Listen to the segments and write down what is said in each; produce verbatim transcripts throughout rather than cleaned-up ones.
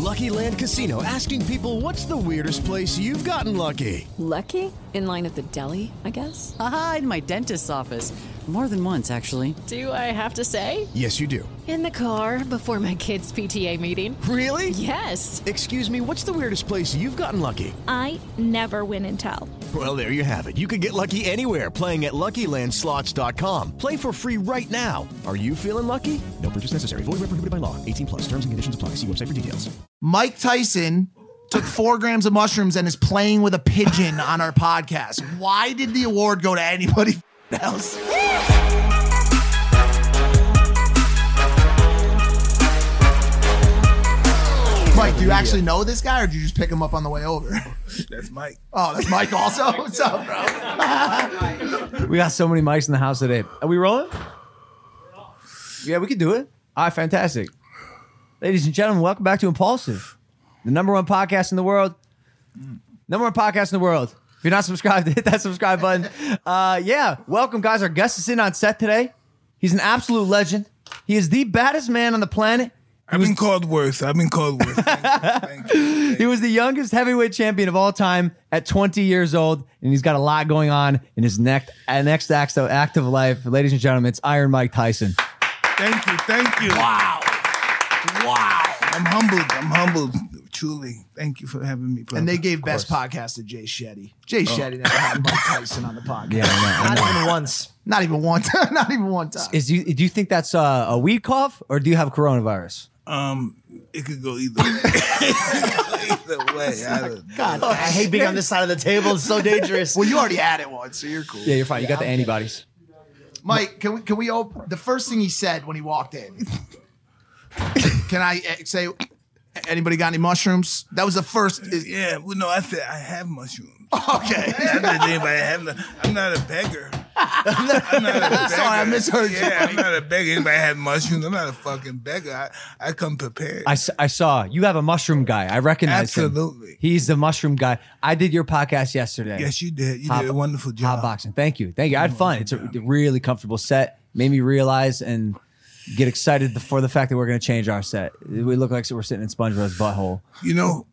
Lucky Land Casino, asking people, what's the weirdest place you've gotten lucky? Lucky? In line at the deli, I guess? Aha, in my dentist's office. More than once, actually. Do I have to say? Yes, you do. In the car before my kids' P T A meeting. Really? Yes. Excuse me, what's the weirdest place you've gotten lucky? I never win and tell. Well, there you have it. You can get lucky anywhere, playing at Lucky Land Slots dot com. Play for free right now. Are you feeling lucky? No purchase necessary. Void where prohibited by law. eighteen plus. Terms and conditions apply. See website for details. Mike Tyson took four grams of mushrooms and is playing with a pigeon on our podcast. Why did the award go to anybody else? Mike, do you actually know this guy, or did you just pick him up on the way over? That's Mike. Oh, that's Mike also? What's up, bro? We got so many mics in the house today. Are we rolling? Yeah, we can do it. All right, fantastic. Ladies and gentlemen, welcome back to Impulsive, the number one podcast in the world. Number one podcast in the world. If you're not subscribed, hit that subscribe button. Uh, yeah, welcome, guys. Our guest is in on set today. He's an absolute legend. He is the baddest man on the planet. I've been called worse. I've been called worse. Thank you. Thank you. Thank He was the youngest heavyweight champion of all time at twenty years old, and he's got a lot going on in his next, uh, next act of active life. Ladies and gentlemen, it's Iron Mike Tyson. Thank you. Thank you. Wow. Wow. I'm humbled. I'm humbled. Truly. Thank you for having me, brother. And they gave best podcast to Jay Shetty. Jay Shetty never had Mike Tyson on the podcast. Yeah, I know, I know. Not even once. Not even one time. Not even one time. Is you, do you think that's uh, a weed cough, or do you have coronavirus? Um, it could go either way. either way. I don't, God, I hate being on this side of the table. It's so dangerous. Well, you already had it once, so you're cool. Yeah, you're fine. You got the antibodies. Mike, can we can we open the first thing he said when he walked in? Can I uh, say anybody got any mushrooms? That was the first. Is, yeah, well, no, I said I have mushrooms. okay. I don't think anybody have no, I'm not a beggar. I'm not a beggar. Sorry, I misheard you. Yeah, I'm not a beggar. Anybody have mushrooms? I'm not a fucking beggar. I, I come prepared. I, s- I saw you have a mushroom guy. I recognize him. Absolutely. He's the mushroom guy. I did your podcast yesterday. Yes, you did. You Hot- did a wonderful job. Hot boxing. Thank you. Thank you. I had fun. It's a really comfortable set. Made me realize and get excited for the fact that we're going to change our set. We look like we're sitting in SpongeBob's butthole. You know,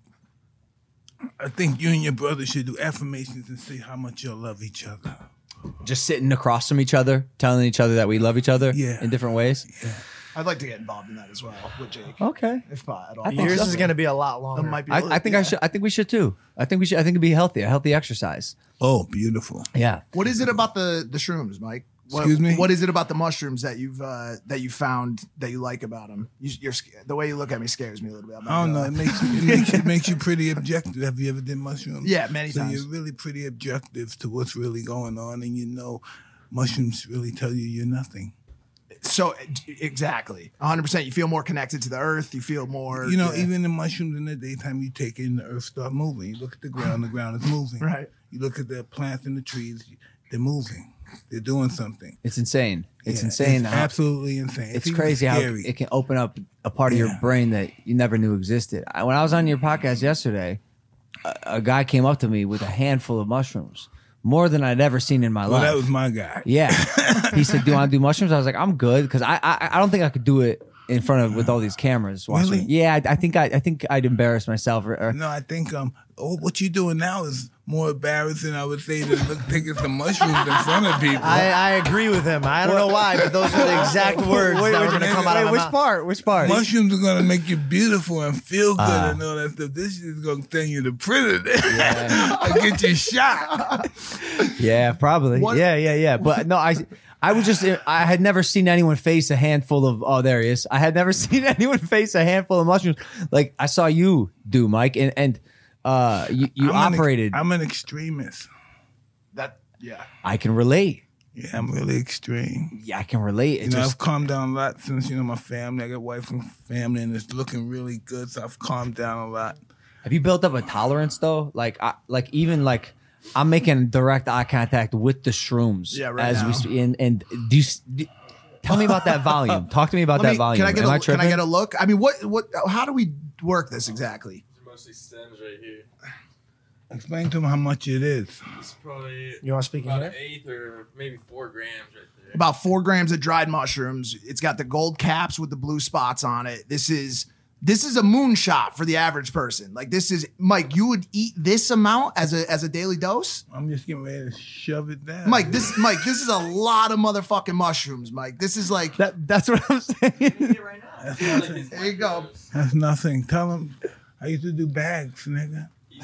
I think you and your brother should do affirmations and say how much you'll love each other. Just sitting across from each other, telling each other that we love each other Yeah. in different ways. Yeah. I'd like to get involved in that as well with Jake. Okay. If uh, at all. I think Yours so. is going to be a lot longer. That might be. a I, little- I think I yeah. should. I think we should too. I think we should. I think it'd be healthy, a healthy exercise. Oh, beautiful. Yeah. What is it about the the shrooms, Mike? What, Excuse me? What is it about the mushrooms that you've uh, that you found that you like about them? You, you're sc- the way you look at me scares me a little bit. I'm not I don't know. gonna It lie. makes you, it makes you, it makes you pretty objective. Have you ever did mushrooms? Yeah, many so times. you're really pretty objective to what's really going on, and you know, mushrooms really tell you you're nothing. So exactly, one hundred percent. You feel more connected to the earth. You feel more. You know, yeah. even the mushrooms in the daytime, you take it and the earth start moving. You look at the ground, the ground is moving. Right. You look at the plants and the trees, they're moving. They're doing something. It's insane. It's Yeah, insane. It's how- absolutely insane. It's even crazy how scary. it can open up a part of your Yeah. brain that you never knew existed. I, when I was on your podcast yesterday, a, a guy came up to me with a handful of mushrooms, more than I'd ever seen in my Well, life. that was my guy. Yeah. He said, "Do you want to do mushrooms?" I was like, "I'm good," because I, I I don't think I could do it in front of with all these cameras watching. Really? Yeah, I, I think I I think I'd embarrass myself. Or, or- No, I think um, oh, what you're doing now is more embarrassing, I would say, than look, taking some mushrooms in front of people. I, I agree with him. I don't know why, but those are the exact words Wait, that wait, were going to wait, come out of my which mouth. part? Which part? Mushrooms are gonna make you beautiful and feel good Ah. and all that stuff. This shit is gonna send you to prison and get you shot. Yeah, probably. What- Yeah, yeah, yeah. But no, I I was just I had never seen anyone face a handful of oh there he is. I had never seen anyone face a handful of mushrooms like I saw you do, Mike, and and uh you, you I'm an- operated. I'm an extremist. that. Yeah. I can relate. Yeah, I'm really extreme. Yeah, I can relate. It You know, just I've calmed down a lot since, you know, my family. I got wife and family, and it's looking really good, so I've calmed down a lot. have you built up a tolerance though? Like I, like even like I'm making direct eye contact with the shrooms Yeah, right as now. we speak. And, and do you, s- do, tell me about that volume. Talk to me about Let that me- volume. Can I get Am a I Can I tripping? get a look? I mean, what what? How do we work this exactly? Mostly stems right here. Explain to them how much it is. It's probably You want to speak in about here? an eighth or maybe four grams right there. About four grams of dried mushrooms. It's got the gold caps with the blue spots on it. This is This is a moonshot for the average person. Like this is Mike. You would eat this amount as a as a daily dose. I'm just getting ready to shove it down. Mike, this Mike, this is a lot of motherfucking mushrooms, Mike. This is like that. That's what I'm saying. That's nothing. There you go. That's nothing. Tell him I used to do bags, nigga.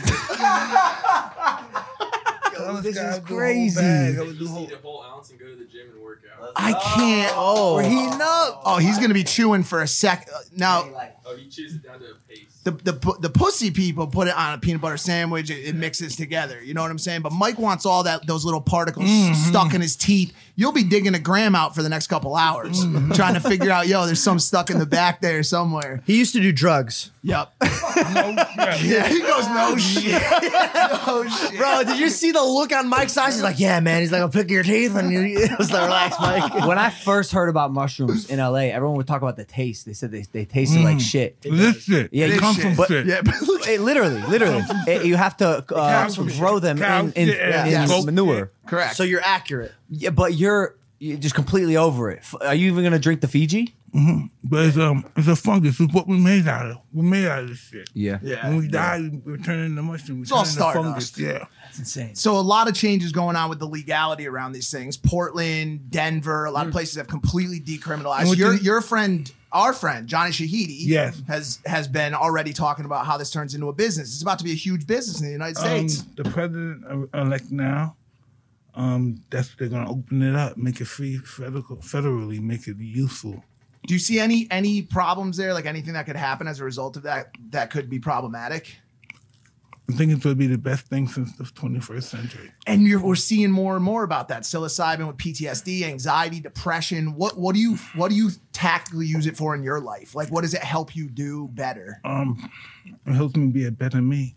Yo, this guy is would do a whole crazy. bag. I would do Just whole. eat a whole ounce and go to the gym and work out. I can't. Oh, We're heating heating up. Oh, he's gonna be chewing for a sec. uh, Now, Oh, he chews it down to a paste. the the pu- the pussy people put it on a peanut butter sandwich. It, it mixes together. You know what I'm saying? But Mike wants all that those little particles stuck in his teeth. You'll be digging a gram out for the next couple hours, trying to figure out. Yo, there's some stuck in the back there somewhere. He used to do drugs. Yep. No shit. Yeah, he goes no shit. No shit. Bro, did you see the look on Mike's eyes? He's like, yeah, man. He's like, I'll pick your teeth. And you, it was like, relax, Mike. When I first heard about mushrooms in L A, everyone would talk about the taste. They said they, they tasted like shit. This shit. Yeah, They you- come shit. from but- shit. Yeah, but look, It, literally, literally, It- you have to uh, cows from grow shit. them in, Cows in, shit, yeah. in Yes. manure. correct. So you're accurate. Yeah, but you're, you're just completely over it. F- Are you even gonna drink the Fiji? But it's um, it's a fungus. It's what we made out of. We made out of this shit. Yeah, Yeah. When we die, we turn into mushroom. We It's all turn into fungus. stardust. Yeah. that's insane. So a lot of changes going on with the legality around these things. Portland, Denver, a lot of places have completely And decriminalized. with Your the- your friend, our friend Johnny Shahidi, Yes. has has been already talking about how this turns into a business. It's about to be a huge business in the United States. Um, the president elect now, um, that's they're gonna open it up, make it free, federal, federally, make it useful. Do you see any any problems there? Like anything that could happen as a result of that that could be problematic? I think it's gonna be the best thing since the twenty-first century. And you're, we're seeing more and more about that psilocybin with P T S D, anxiety, depression. What what do you what do you tactically use it for in your life? Like, what does it help you do better? Um, it helps me be a better me.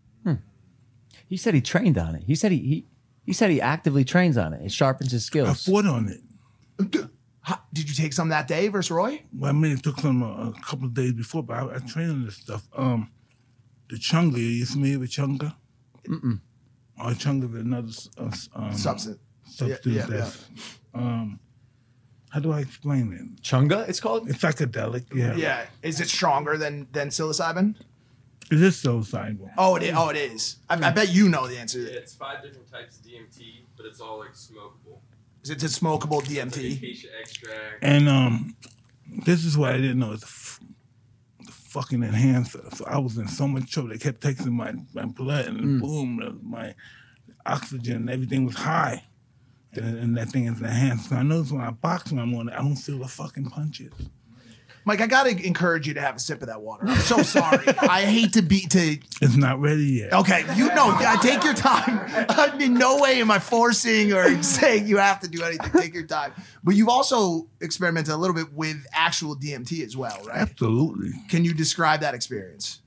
He said he trained on it. He said he he, he said he actively trains on it. It sharpens his I skills. fought on it. How, did you take some that day versus Roy? Well, I mean, it took some uh, a couple of days before, but I, I trained on this stuff. Um, the chunga, are you familiar with chunga? Mm-mm. Oh, chunga is another uh, um, Substance. substance Yeah, yeah, that's, um, how do I explain it? Chunga, it's called. It's psychedelic, yeah. Yeah. Is it stronger than than psilocybin? It is psilocybin. Oh, it is. Oh, it is. I, I bet you know the answer. Yeah, it's five different types of D M T, but it's all like smokable. Is it a smokable D M It's like T? acacia extract. And um, this is what I didn't know. It's the, f- the fucking enhancer. So I was in so much trouble. They kept taking my, my blood and boom, uh, my oxygen, everything was high. And, and that thing is enhanced. So I notice when I box when I'm on it, I don't feel the fucking punches. Mike, I gotta encourage you to have a sip of that water. I'm so sorry. I hate to be to. It's not ready yet. Okay, you know, yeah, take your time. I'm in no way am I forcing or saying you have to do anything. Take your time. But you've also experimented a little bit with actual D M T as well, right? Absolutely. Can you describe that experience?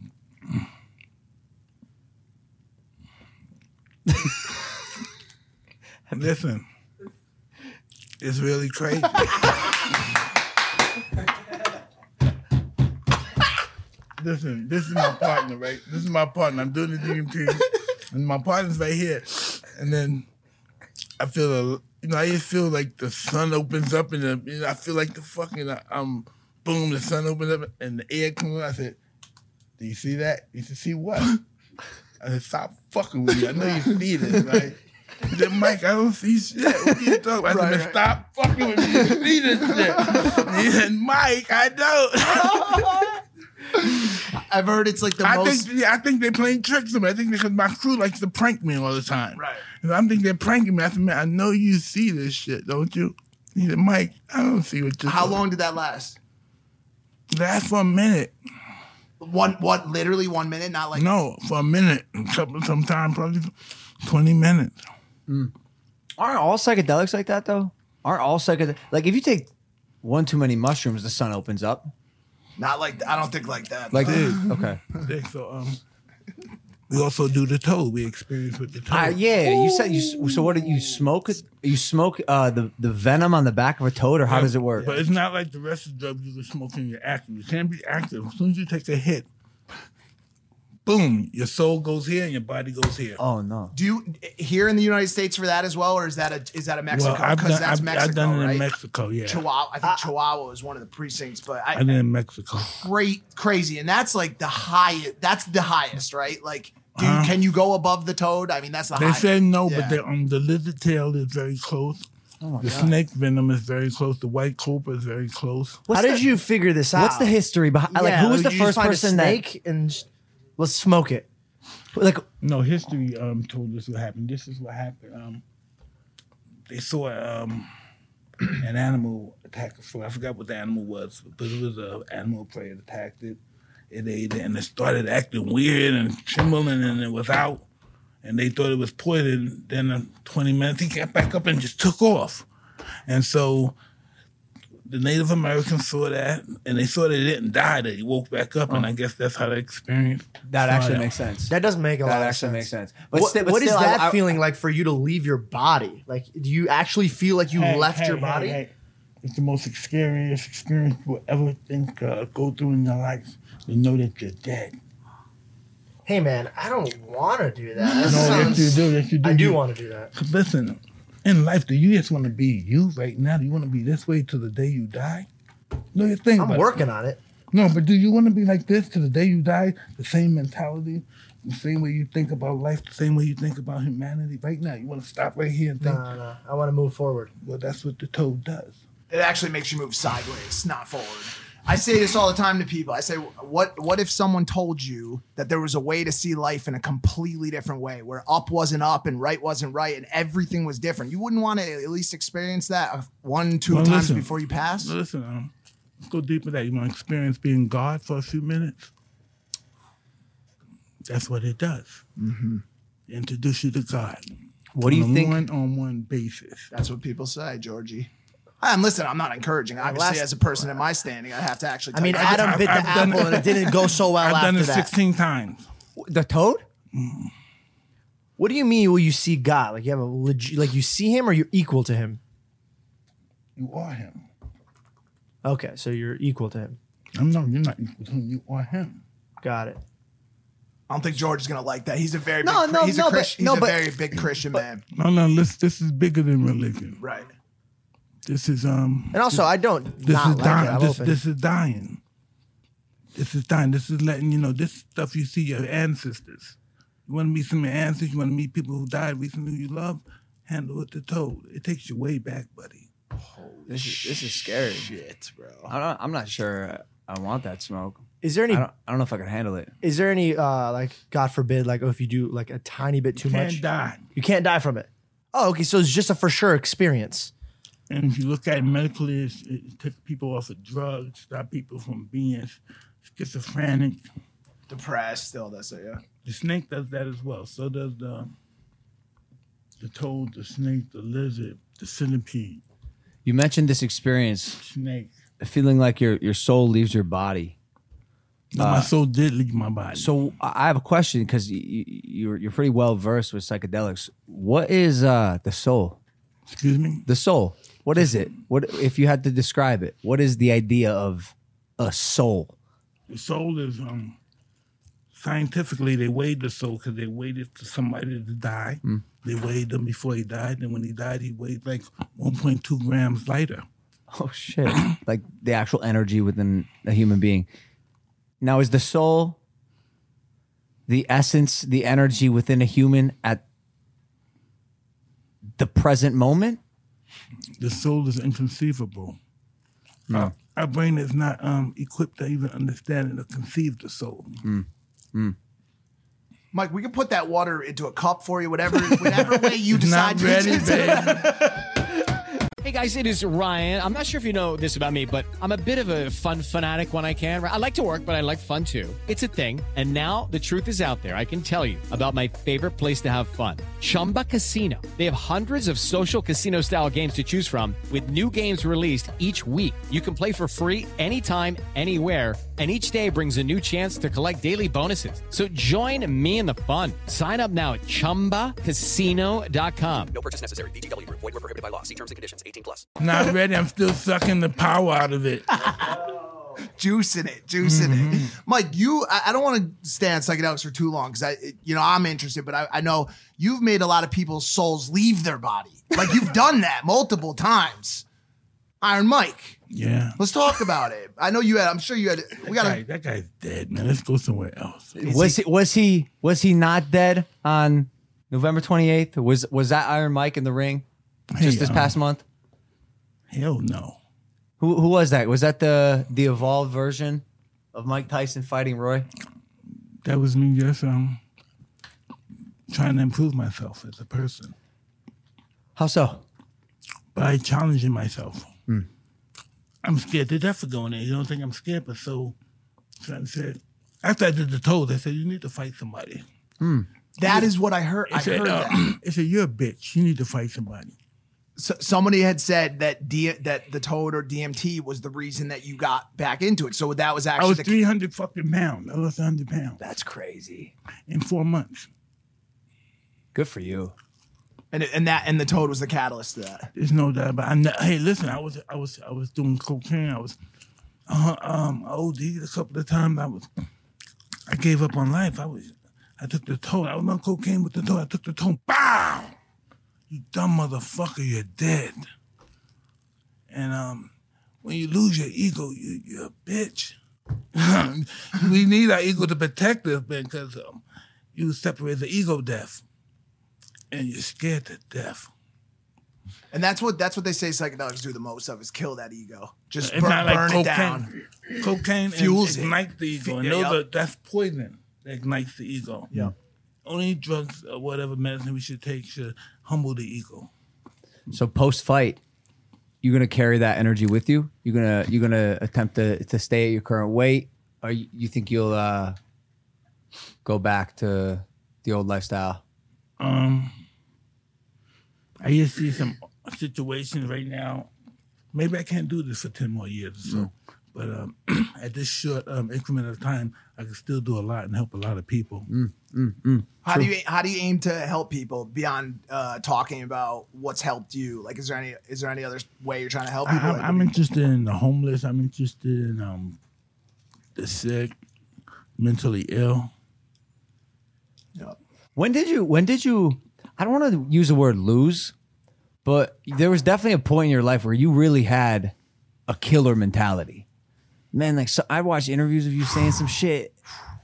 Listen, it's really crazy. Listen, this is my partner, right? This is my partner. I'm doing the D M T, and my partner's right here. And then I feel, a, you know, I just feel like the sun opens up, and the, you know, I feel like the fucking, um, boom, the sun opens up, and the air comes out. I said, "Do you see that? You should see what?" I said, "Stop fucking with me. I know you see this, right?" He said, "Mike, I don't see shit. What are you talking about?" I said, Right, "Man, right. stop fucking with me. You see this shit." And he said, "Mike, I don't." I've heard it's like the I most. think, yeah, I think they're playing tricks on me. I think because my crew likes to prank me all the time. Right. And I'm thinking they're pranking me. I said, "Man, I know you see this shit, don't you?" He said, "Mike, I don't see what you're How doing." long did that last? Last for a minute. One, what? Literally one minute, not like. No, for a minute. Couple, sometime probably twenty minutes. Aren't all psychedelics like that though? Aren't all psychedelics like if you take one too many mushrooms, the sun opens up? Not like. I don't think like that. Like Big. okay, Big. So um, we also do the toe. We experience with the toe. uh, yeah. You said you. So what did you smoke? It? You smoke uh, the the venom on the back of a toad, or how does it work? But it's not like the rest of the drugs you can smoke when you're active. You can't be active. As soon as you take a hit, boom, your soul goes here and your body goes here. Oh no. Do you here in the United States for that as well, or is that a is that a Mexico? Well, I've Because done, that's I've, Mexico, I've done it right? in Mexico, yeah. Chihuahua. I think Chihuahua is one of the precincts, but I, I did it in Mexico. great, crazy, and that's like the highest. That's the highest, right? Like, do you, Uh-huh. can you go above the toad? I mean, that's the They highest. said no, Yeah. but the, um, the lizard tail is very close. Oh the God. snake venom is very close. The white cobra is very close. How did you figure this out? What's the history behind? like, Yeah, who was the did you just first find a person that? snake and just, let's smoke it? Like, No, history um, told us what happened. This is what happened. Um, they saw um, an animal attack a frog. I forgot what the animal was, but it was an animal prey that attacked it. It ate it, and it started acting weird and trembling, and it was out. And they thought it was poison. Then in twenty minutes, he got back up and just took off. And so the Native Americans saw that, and they saw that it didn't die, that he woke back up, and I guess that's how they experienced. that saw actually that. makes sense. That doesn't make a That lot of actually sense. makes sense. But what still- but what is still, I- that I- feeling like for you to leave your body? Like, do you actually feel like you Hey, left hey, your hey, body? hey. It's the most scariest experience you'll ever think uh, go through in your life. You know that you're dead. Hey, man, I don't want to do that. That No, yes sounds- you do. Yes you do. I do You- want to do that. Listen, in life, do you just want to be you right now? Do you want to be this way till the day you die? No, you think I'm about working it. on it. No, but do you want to be like this till the day you die? The same mentality, the same way you think about life, the same way you think about humanity right now. You want to stop right here and No, think, no, I want to move forward. well, that's what the toad does. It actually makes you move sideways, not forward. I say this all the time to people. I say, what what if someone told you that there was a way to see life in a completely different way, where up wasn't up and right wasn't right and everything was different? You wouldn't want to at least experience that one, two Well, times listen. before you pass? Listen, um, let's go deeper than that. You want to experience being God for a few minutes? That's what it does. Mm-hmm. Introduce you to God. What do you on a think- one-on-one basis. That's what people say, Georgie. And listen, I'm not encouraging. Obviously, last- as a person in my standing, I have to actually. I mean, tell you- Adam I've- bit the I've done apple it. and it didn't go so well I've after done it that. sixteen times. the toad? What do you mean? Will you see God? Like you have a legit, like you see him, or you're equal to him? You are him. Okay, so you're equal to him. I'm no, you're not equal to him. You are him. Got it. I don't think George is gonna like that. He's a very No, big, no, he's no, a, but- Christ, he's no, a but- very big Christian man. No, no, listen, this is bigger than religion. Right. This is um. And also, I don't This not is like dying. it. I'm This, open. this is dying. This is dying. This is letting you know this stuff you see your ancestors. You want to meet some of your ancestors. You want to meet people who died recently you love. Handle it the toad. It takes you way back, buddy. This is, this is scary. Shit, bro. I'm not, I'm not sure I want that smoke. Is there any? I don't, I don't know if I can handle it. Is there any? Uh, like God forbid, like oh, if you do like a tiny bit too You can't much, die. you can't die from it. Oh, okay. So it's just a for sure experience. And if you look at it medically, it's, it takes people off of drugs, stop people from being schizophrenic. Depressed, still does it, yeah. The snake does that as well. So does the the toad, the snake, the lizard, the centipede, You mentioned this experience, snake. feeling like your your soul leaves your body. No, my soul did leave my body. So I I have a question because you, you, you're you're pretty well versed with psychedelics. What is uh, the soul? Excuse me? The soul. What is it? What if you had to describe it? What is the idea of a soul? The soul is um scientifically they weighed the soul because they waited for somebody to die. Mm. They weighed him before he died, and when he died, he weighed like one point two grams lighter. Oh shit! Like the actual energy within a human being. Now, is the soul the essence, the energy within a human at the present moment? The soul is inconceivable. No. Our, our brain is not um, equipped to even understand and to conceive the soul. Mm. Mm. Mike, we can put that water into a cup for you, whatever, whatever way you It's decide not to ready, to- baby. Hey guys, it is Ryan. I'm not sure if you know this about me, but I'm a bit of a fun fanatic when I can. I like to work, but I like fun too. It's a thing. And now the truth is out there. I can tell you about my favorite place to have fun. Chumba Casino. They have hundreds of social casino style games to choose from with new games released each week. You can play for free anytime, anywhere. And each day brings a new chance to collect daily bonuses. So join me in the fun. Sign up now at chumba casino dot com. No purchase necessary. V G W Group. Void where prohibited by law. See terms and conditions. eighteen plus. Not ready. I'm still sucking the power out of it. Juicing it, juicing Mm-hmm. it. Mike, you, I, I don't want to stay on psychedelics for too long because I, you know, I'm interested, but I, I know you've made a lot of people's souls leave their body. Like you've done that multiple times. Iron Mike. Yeah. Let's talk about it. I know you had, I'm sure you had, we got Guy, to, that guy's dead, man. Let's go somewhere else. Was he, was he was he not dead on November twenty-eighth? Was was that Iron Mike in the ring just Hey, this um, past month? Hell no. Who who was that? Was that the the evolved version of Mike Tyson fighting Roy? That was me just um trying to improve myself as a person How so? by challenging myself. Hmm. I'm scared to death of going there. You don't think I'm scared, but so, so I said, after I did the toes, I said, you need to fight somebody. that is what I heard. I I said, heard uh, that. I said, you're a bitch. You need to fight somebody. So, somebody had said that D, that the toad or D M T was the reason that you got back into it. So that was I actually was the, three hundred fucking pounds. I lost one hundred pounds That's crazy. in four months. Good for you. and, and that, and the toad was the catalyst to that. There's no doubt about it. Hey, listen, I was I was I was doing cocaine. I was uh, um I O D'd a couple of times. I was I gave up on life. I was I took the toll. I was on cocaine with the toll. I took the toll. Bow! You dumb motherfucker, you're dead. And um when you lose your ego, you you're a bitch. We need our ego to protect us, man, because um, you separate the ego death. And you're scared to death. And that's what that's what they say psychedelics do the most of is kill that ego. Just It's burn, not like burn it cocaine. down. Cocaine Fuels and it. ignites the ego. And Yeah, those yep. are, that's poison that ignites the ego. Yeah. Only drugs or whatever medicine we should take should humble the ego. So post fight, you're gonna carry that energy with you. You're gonna you're gonna attempt to to stay at your current weight, or you, you think you'll uh, go back to the old lifestyle? Um, I just see some situations right now. Maybe I can't do this for ten more years or so. But um, at this short um, increment of time, I can still do a lot and help a lot of people. Mm, mm, mm. How do you how do you aim to help people beyond uh, talking about what's helped you? Like, is there any is there any other way you're trying to help I, people? I'm, Like, I'm interested in the homeless. I'm interested in um, the sick, mentally ill. yeah. When did you? When did you? I don't want to use the word lose, but there was definitely a point in your life where you really had a killer mentality. Man, like so I watched interviews of you saying some shit,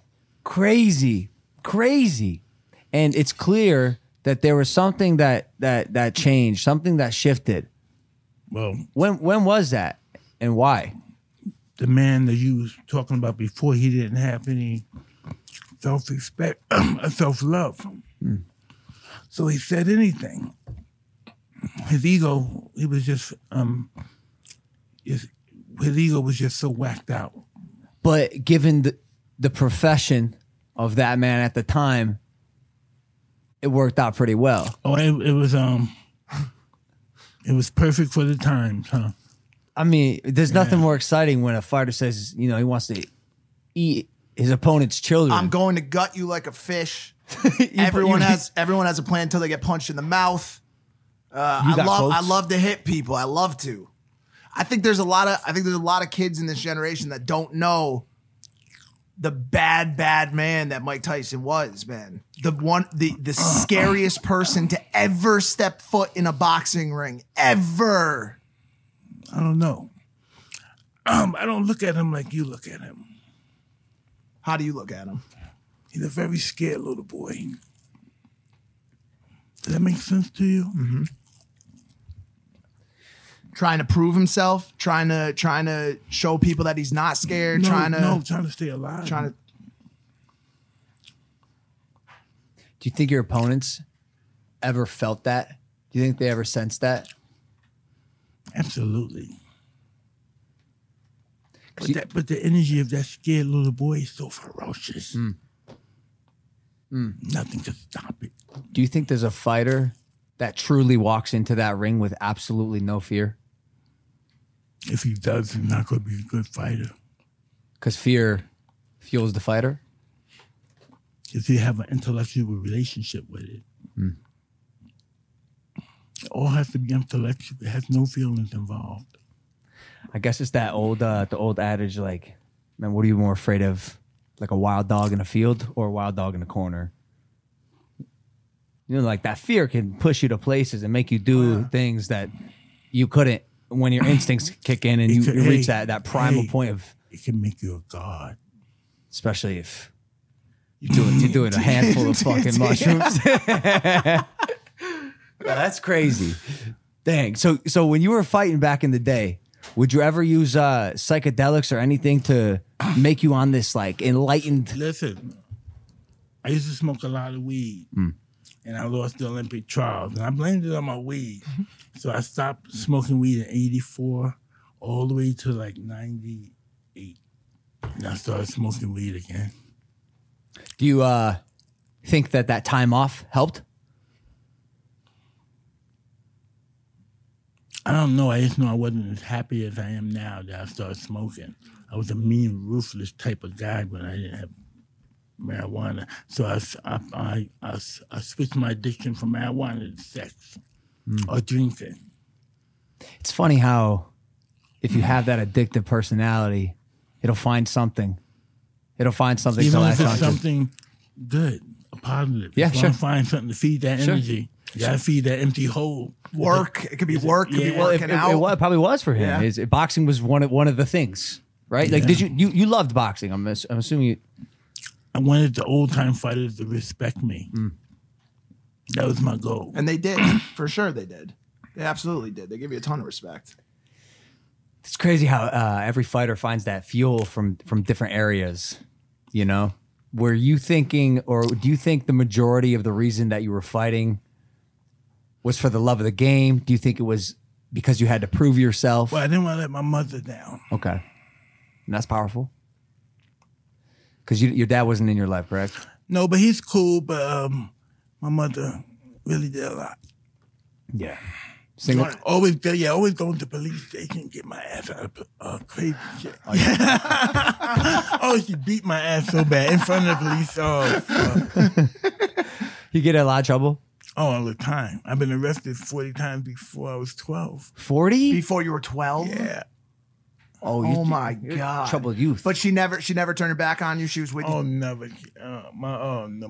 crazy, crazy, and it's clear that there was something that that that changed, something that shifted. Well, When when was that, and why? the man that you was talking about before, he didn't have any self-respect, self-love. Mm. So he said anything. His ego, he was just, um, his, his ego was just so whacked out. But given the the profession of that man at the time, it worked out pretty well. Oh, it, it was, um, it was perfect for the times, huh? I mean, there's nothing more exciting when a fighter says, you know, he wants to eat his opponent's children. I'm going to gut you like a fish. You- everyone you- has everyone has a plan until they get punched in the mouth. Uh, You I got love quotes? I love to hit people. I love to. I think there's a lot of I think there's a lot of kids in this generation that don't know the bad bad man that Mike Tyson was, man. The one the the scariest person to ever step foot in a boxing ring ever. I don't know. Um, I don't look at him like you look at him. How do you look at him? He's a very scared little boy. Does that make sense to you? Mm-hmm. Trying to prove himself, trying to trying to show people that he's not scared, No, trying to no, trying to stay alive. trying to Do you think your opponents ever felt that? Do you think they ever sensed that? Absolutely. But, you- that, but the energy of that scared little boy is so ferocious. Mm. Mm. Nothing can stop it. Do you think there's a fighter that truly walks into that ring with absolutely no fear? If he does, he's not going to be a good fighter. Because fear fuels the fighter? If he have an intellectual relationship with it. Mm. It all has to be intellectual. It has no feelings involved. I guess it's that old, uh, the old adage, like, man, what are you more afraid of? Like a wild dog in a field or a wild dog in a corner? You know, like that fear can push you to places and make you do things that you couldn't when your instincts kick in and you, could- you hey, reach that, that primal hey. point of, It can make you a god. especially if you're doing, you're doing a handful of fucking mushrooms. That's crazy. Dang. So, so when you were fighting back in the day, would you ever use uh, psychedelics or anything to make you on this like enlightened? Listen, I used to smoke a lot of weed, Mm. and I lost the Olympic trials, and I blamed it on my weed. So I stopped smoking weed in eighty-four, all the way to like ninety-eight, and I started smoking weed again. Do you uh, think that that time off helped? I don't know. I just know I wasn't as happy as I am now that I started smoking. I was a mean, ruthless type of guy when I didn't have marijuana. So I, I, I, I, I switched my addiction from marijuana to sex or drinking. It's funny how if you have that addictive personality, it'll find something. It'll find something Even to if latch it's on to. something good, a positive. Yeah, you sure. want to find something to feed that Sure. energy. You got to feed that empty hole. Work. It could be work. It could be Yeah. Well, it, working it, out. it, wa- it probably was for him. Yeah. His, boxing was one of one of the things, right? Like, Yeah. did you you you loved boxing? I'm ass- I'm assuming you. I wanted the old time fighters to respect me. That was my goal. And they did. For sure they did. They absolutely did. They give you a ton of respect. It's crazy how uh, every fighter finds that fuel from from different areas. You know, were you thinking, or do you think the majority of the reason that you were fighting was for the love of the game? Do you think it was because you had to prove yourself? Well, I didn't want to let my mother down. Okay, and that's powerful. Because you, your dad wasn't in your life, correct? No, but he's cool. But um, my mother really did a lot. Yeah. Single. Always, go- yeah, always go to the police station and get my ass out of uh, crazy shit. Oh, she beat my ass so bad in front of the police. Oh, fuck. You get in a lot of trouble? Oh, all the time. I've been arrested forty times before I was twelve. forty? Before you were twelve? Yeah. Oh, Oh my you're God. troubled youth. But she never she never turned her back on you. She was with Oh, you. never. Uh, my, oh, no.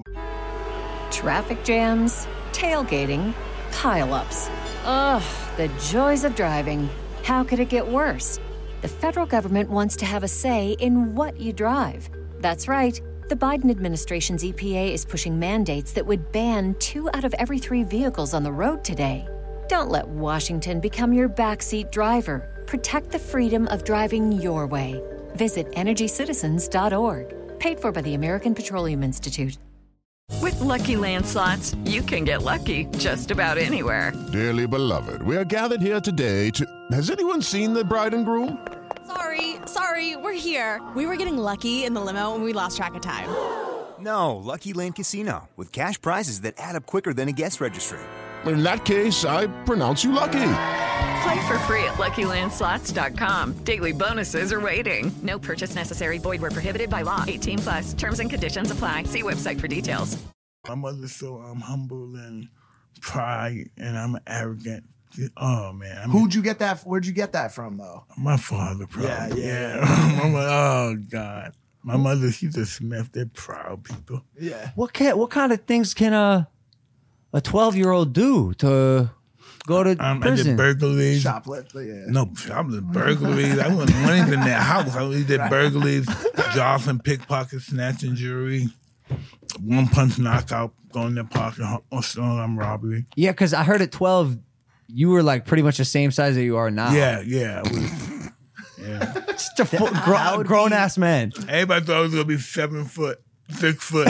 Traffic jams, tailgating, pileups. Ugh, the joys of driving. How could it get worse? The federal government wants to have a say in what you drive. That's right. The Biden administration's E P A is pushing mandates that would ban two out of every three vehicles on the road today. Don't let Washington become your backseat driver. Protect the freedom of driving your way. Visit energy citizens dot org. Paid for by the American Petroleum Institute. With Lucky Land Slots, you can get lucky just about anywhere. Dearly beloved, we are gathered here today to... Has anyone seen the bride and groom? Sorry, sorry, we're here. We were getting lucky in the limo and we lost track of time. No, Lucky Land Casino, with cash prizes that add up quicker than a guest registry. In that case, I pronounce you lucky. Play for free at lucky land slots dot com. Daily bonuses are waiting. No purchase necessary. Void where prohibited by law. eighteen plus. Terms and conditions apply. See website for details. My mother's so um, humble and pride, and I'm arrogant. Oh, man. I mean, Who'd you get that? Where'd you get that from, though? My father, probably. Yeah, yeah. yeah. My mother, oh, God. My mother, she's a Smith. They're proud people. Yeah. What can what kind of things can a a twelve year old do to go to Um, I prison? did burglaries. Shoplift, yeah. No, shoplifting, burglaries. I wasn't running in that house. I only did burglaries, jostling, pickpocket, snatching jewelry, one punch knockout, going in their pocket, or strong arm robbery. Yeah, because I heard at twelve, you were like pretty much the same size that you are now. Yeah, yeah. I was, yeah. Just a full, gro- grown ass man. Everybody thought I was gonna be seven foot, six foot.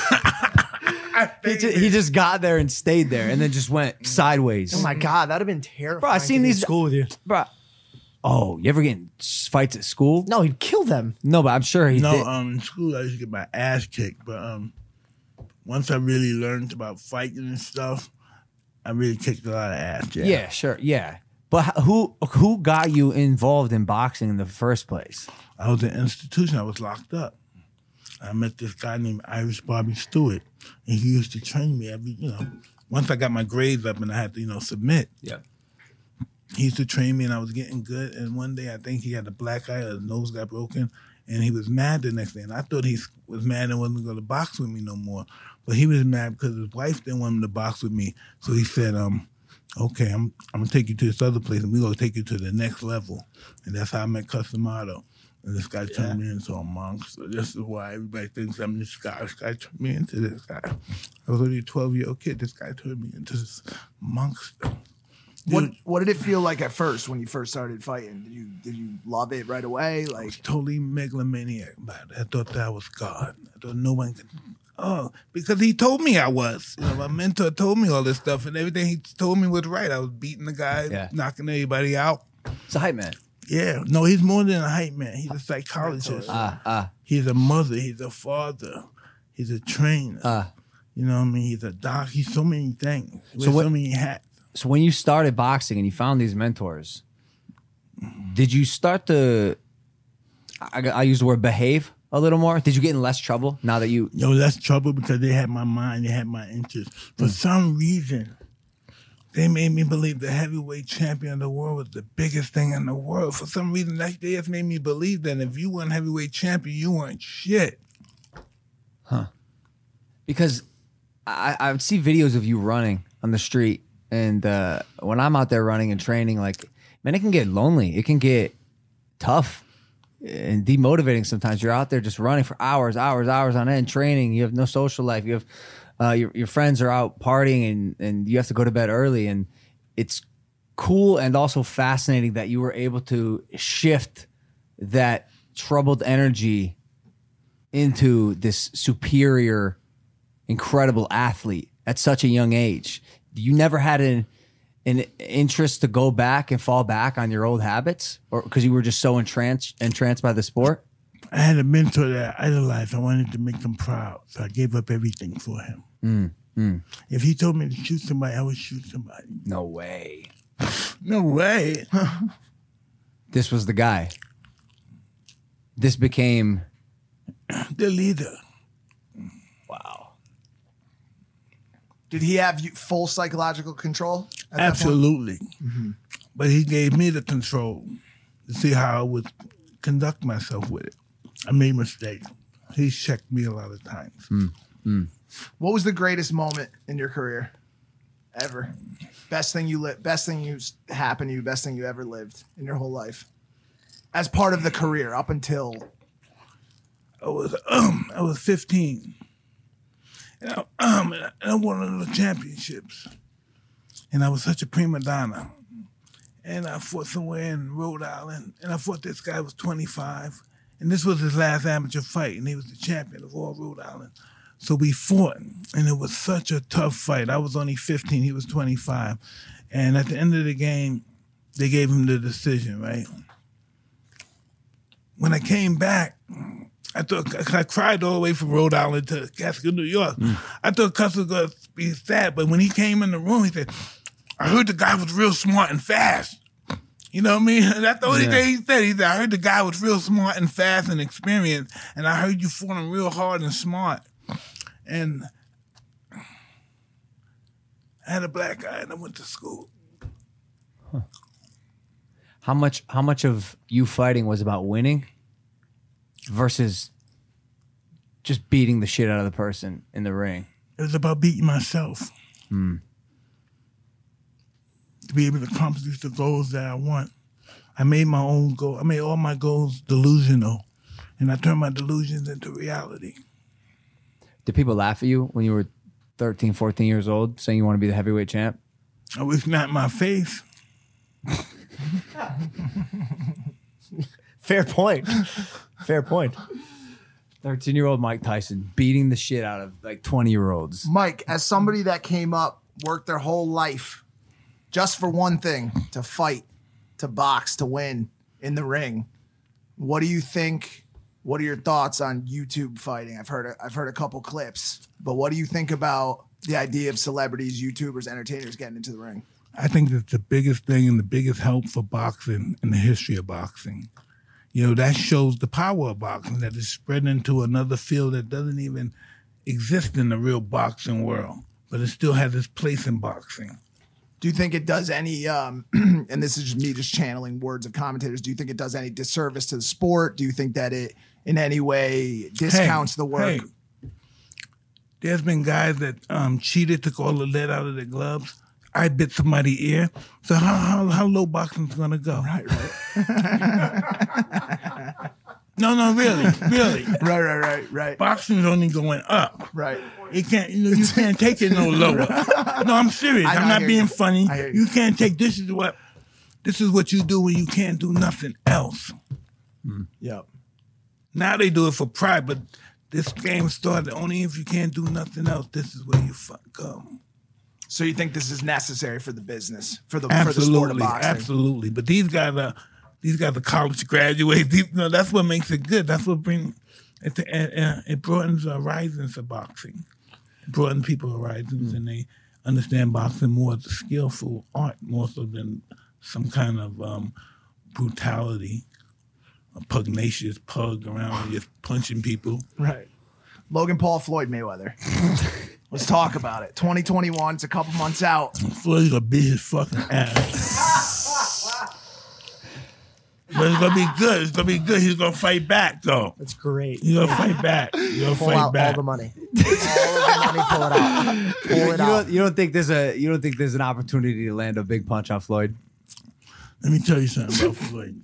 He just, he just got there and stayed there, and then just went sideways. Oh my God, that'd have been terrifying. Bro, I seen to be in these school with you. Bro, oh, you ever get in s- fights at school? No, he'd kill them. No, but I'm sure he no, did. um, in school I used to get my ass kicked, but um, once I really learned about fighting and stuff, I really kicked a lot of ass. yeah. Yeah, sure, yeah. But h- who who got you involved in boxing in the first place? I was in an institution. I was locked up. I met this guy named Irish Bobby Stewart, and he used to train me every, you know, once I got my grades up and I had to, you know, submit. Yeah. he used to train me, and I was getting good. And one day, I think he had a black eye, or his nose got broken, and he was mad the next day. And I thought he was mad and wasn't going to box with me no more. But he was mad because his wife didn't want him to box with me. So he said, um, okay, I'm I'm going to take you to this other place, and we're going to take you to the next level. And that's how I met Customato. And this guy yeah. turned me into a monster. This is why everybody thinks I'm this guy. This guy turned me into this guy. I was only a twelve-year-old kid. This guy turned me into this monster. What What did it feel like at first when you first started fighting? Did you Did you love it right away? Like I was totally megalomaniac about it. I thought that I was God. I thought no one could. Oh, because he told me I was. You know, my mentor told me all this stuff, and everything he told me was right. I was beating the guy, yeah. knocking everybody out. It's a hype man. Yeah, no, he's more than a hype man. He's a psychologist. Ah, ah. He's a mother. He's a father. He's a trainer. Ah. You know what I mean? He's a doc. He's so many things. So what, so many hats. So when you started boxing and you found these mentors, did you start to, I, I use the word behave a little more? Did you get in less trouble now that you... No, less trouble because they had my mind, they had my interest. For mm. some reason, they made me believe the heavyweight champion of the world was the biggest thing in the world. For some reason, that they just made me believe that if you weren't heavyweight champion, you weren't shit. Huh. Because I, I would see videos of you running on the street, and uh, when I'm out there running and training, like, man, it can get lonely. It can get tough and demotivating sometimes. You're out there just running for hours, hours, hours on end, training. You have no social life. You have uh, your your friends are out partying, and and you have to go to bed early. And it's cool and also fascinating that you were able to shift that troubled energy into this superior, incredible athlete at such a young age. You never had an an interest to go back and fall back on your old habits, or because you were just so entranced entranced by the sport? I had a mentor that I idolized. I wanted to make him proud, so I gave up everything for him. Mm, mm. If he told me to shoot somebody, I would shoot somebody. No way. No way. This was the guy. This became the leader. Wow. Did he have you full psychological control? Absolutely. Mm-hmm. But he gave me the control to see how I would conduct myself with it. I made mistakes. He checked me a lot of times. Mm, mm. What was the greatest moment in your career ever? Best thing you li- best thing you happened to you, best thing you ever lived in your whole life? As part of the career up until I was um I was fifteen. And I, um, and I won one of the championships. And I was such a prima donna. And I fought somewhere in Rhode Island. And I fought this guy who was twenty-five. And this was his last amateur fight. And he was the champion of all Rhode Island. So we fought. And it was such a tough fight. I was only fifteen. He was twenty-five. And at the end of the game, they gave him the decision, right? When I came back, I thought I cried all the way from Rhode Island to Catskill, New York. Mm. I thought Cuss was going to be sad, but when he came in the room, he said, I heard the guy was real smart and fast. You know what I mean? And that's the only yeah. thing he said. He said, I heard the guy was real smart and fast and experienced, and I heard you fought him real hard and smart. And I had a black guy, and I went to school. Huh. How much, how much of you fighting was about winning versus just beating the shit out of the person in the ring? It was about beating myself. Mm. To be able to accomplish the goals that I want. I made my own goal. I made all my goals delusional. And I turned my delusions into reality. Did people laugh at you when you were thirteen, fourteen years old, saying you want to be the heavyweight champ? I was not my face. Fair point. Fair point. thirteen-year-old Mike Tyson beating the shit out of like twenty-year-olds. Mike, as somebody that came up, worked their whole life just for one thing, to fight, to box, to win in the ring, what do you think, what are your thoughts on YouTube fighting? I've heard a, I've heard a couple clips, but what do you think about the idea of celebrities, YouTubers, entertainers getting into the ring? I think that's the biggest thing and the biggest help for boxing in the history of boxing. You know, that shows the power of boxing, that it's spread into another field that doesn't even exist in the real boxing world, but it still has its place in boxing. Do you think it does any, um, and this is just me just channeling words of commentators, do you think it does any disservice to the sport? Do you think that it in any way discounts Hey, the work? hey, there's been guys that um, cheated, took all the lead out of their gloves. I bit somebody's ear. So how how, how low boxing's gonna go? Right, right. no, no, really, really. Right, right, right, right. Boxing's only going up. Right. It can't, you know, you can't take it no lower. No, I'm serious. I know, I'm I not hear being you. funny. I hear you. You can't take this is what this is what you do when you can't do nothing else. Yep. Now they do it for pride, but this game started only if you can't do nothing else. This is where you fuck up. So you think this is necessary for the business, for the Absolutely, for the sport of boxing? absolutely. But these guys are these guys are college graduates. These, you know, that's what makes it good. That's what brings it. To, uh, it broadens horizons of boxing. It broadens people's horizons, Mm. and they understand boxing more as a skillful art, more so than some kind of um, brutality, a pugnacious pug around just punching people. Right. Logan Paul, Floyd Mayweather. Let's talk about it. twenty twenty-one, it's a couple months out. Floyd's gonna beat his fucking ass. But it's gonna be good. It's gonna be good. He's gonna fight back, though. That's great. He's gonna fight back. He's gonna Pull fight out back. all the money. all of the money, pull it out. Pull You it out. don't, you don't think there's a you don't think there's an opportunity to land a big punch on Floyd? Let me tell you something about Floyd.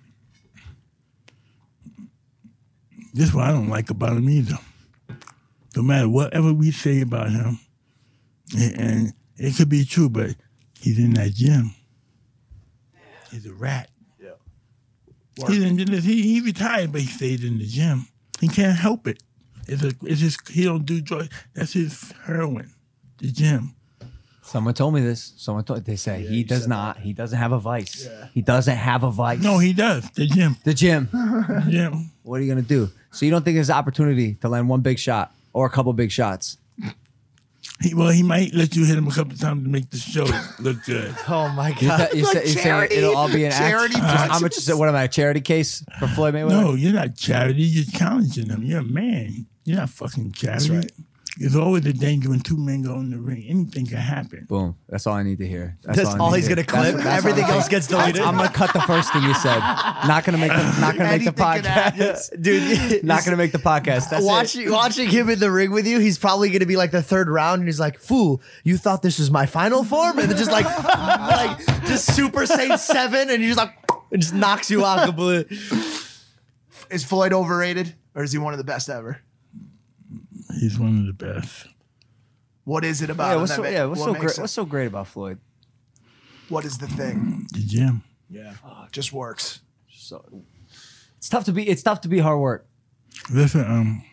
This is what I don't like about him either. No matter whatever we say about him, and, and it could be true, but he's in that gym. He's a rat. Yeah. He's in, he, he retired, but he stayed in the gym. He can't help it. It's a, it's just he don't do drugs. That's his heroin, the gym. Someone told me this. Someone told they say he does not. He doesn't have a vice. He doesn't have a vice. No, he does. The gym. The gym. The gym. What are you gonna do? So you don't think there's an opportunity to land one big shot or a couple big shots? He, well, he might let you hit him a couple times to make the show look good. Oh my You th- you say- you saying it'll all be an charity act? How punches. much is it? What am I? A charity case for Floyd Mayweather? No, you're not charity. You're challenging him. You're a man. You're not fucking charity. That's right. There's always a danger when two men go in the ring. Anything can happen. Boom. That's all I need to hear. That's I all need he's to gonna hear. clip. That's- that's Everything all I else think. gets deleted. I'm gonna cut the first thing you said. Not gonna make the not gonna make the Anything can happen. podcast. Dude, Not gonna make the podcast. That's watching, it. watching him in the ring with you, he's probably going to be like the third round, and he's like, "Fool, you thought this was my final form?" And then just like, like just Super Saiyan seven, and you just like, it just knocks you out completely. Is Floyd overrated or is he one of the best ever? He's one of the best. What is it about Yeah, him? what's that so, ma- yeah, what's what so makes great? him- What's so great about Floyd? What is the thing? The gym. Yeah, just works. So it's tough to be. It's tough to be hard work. Listen, um,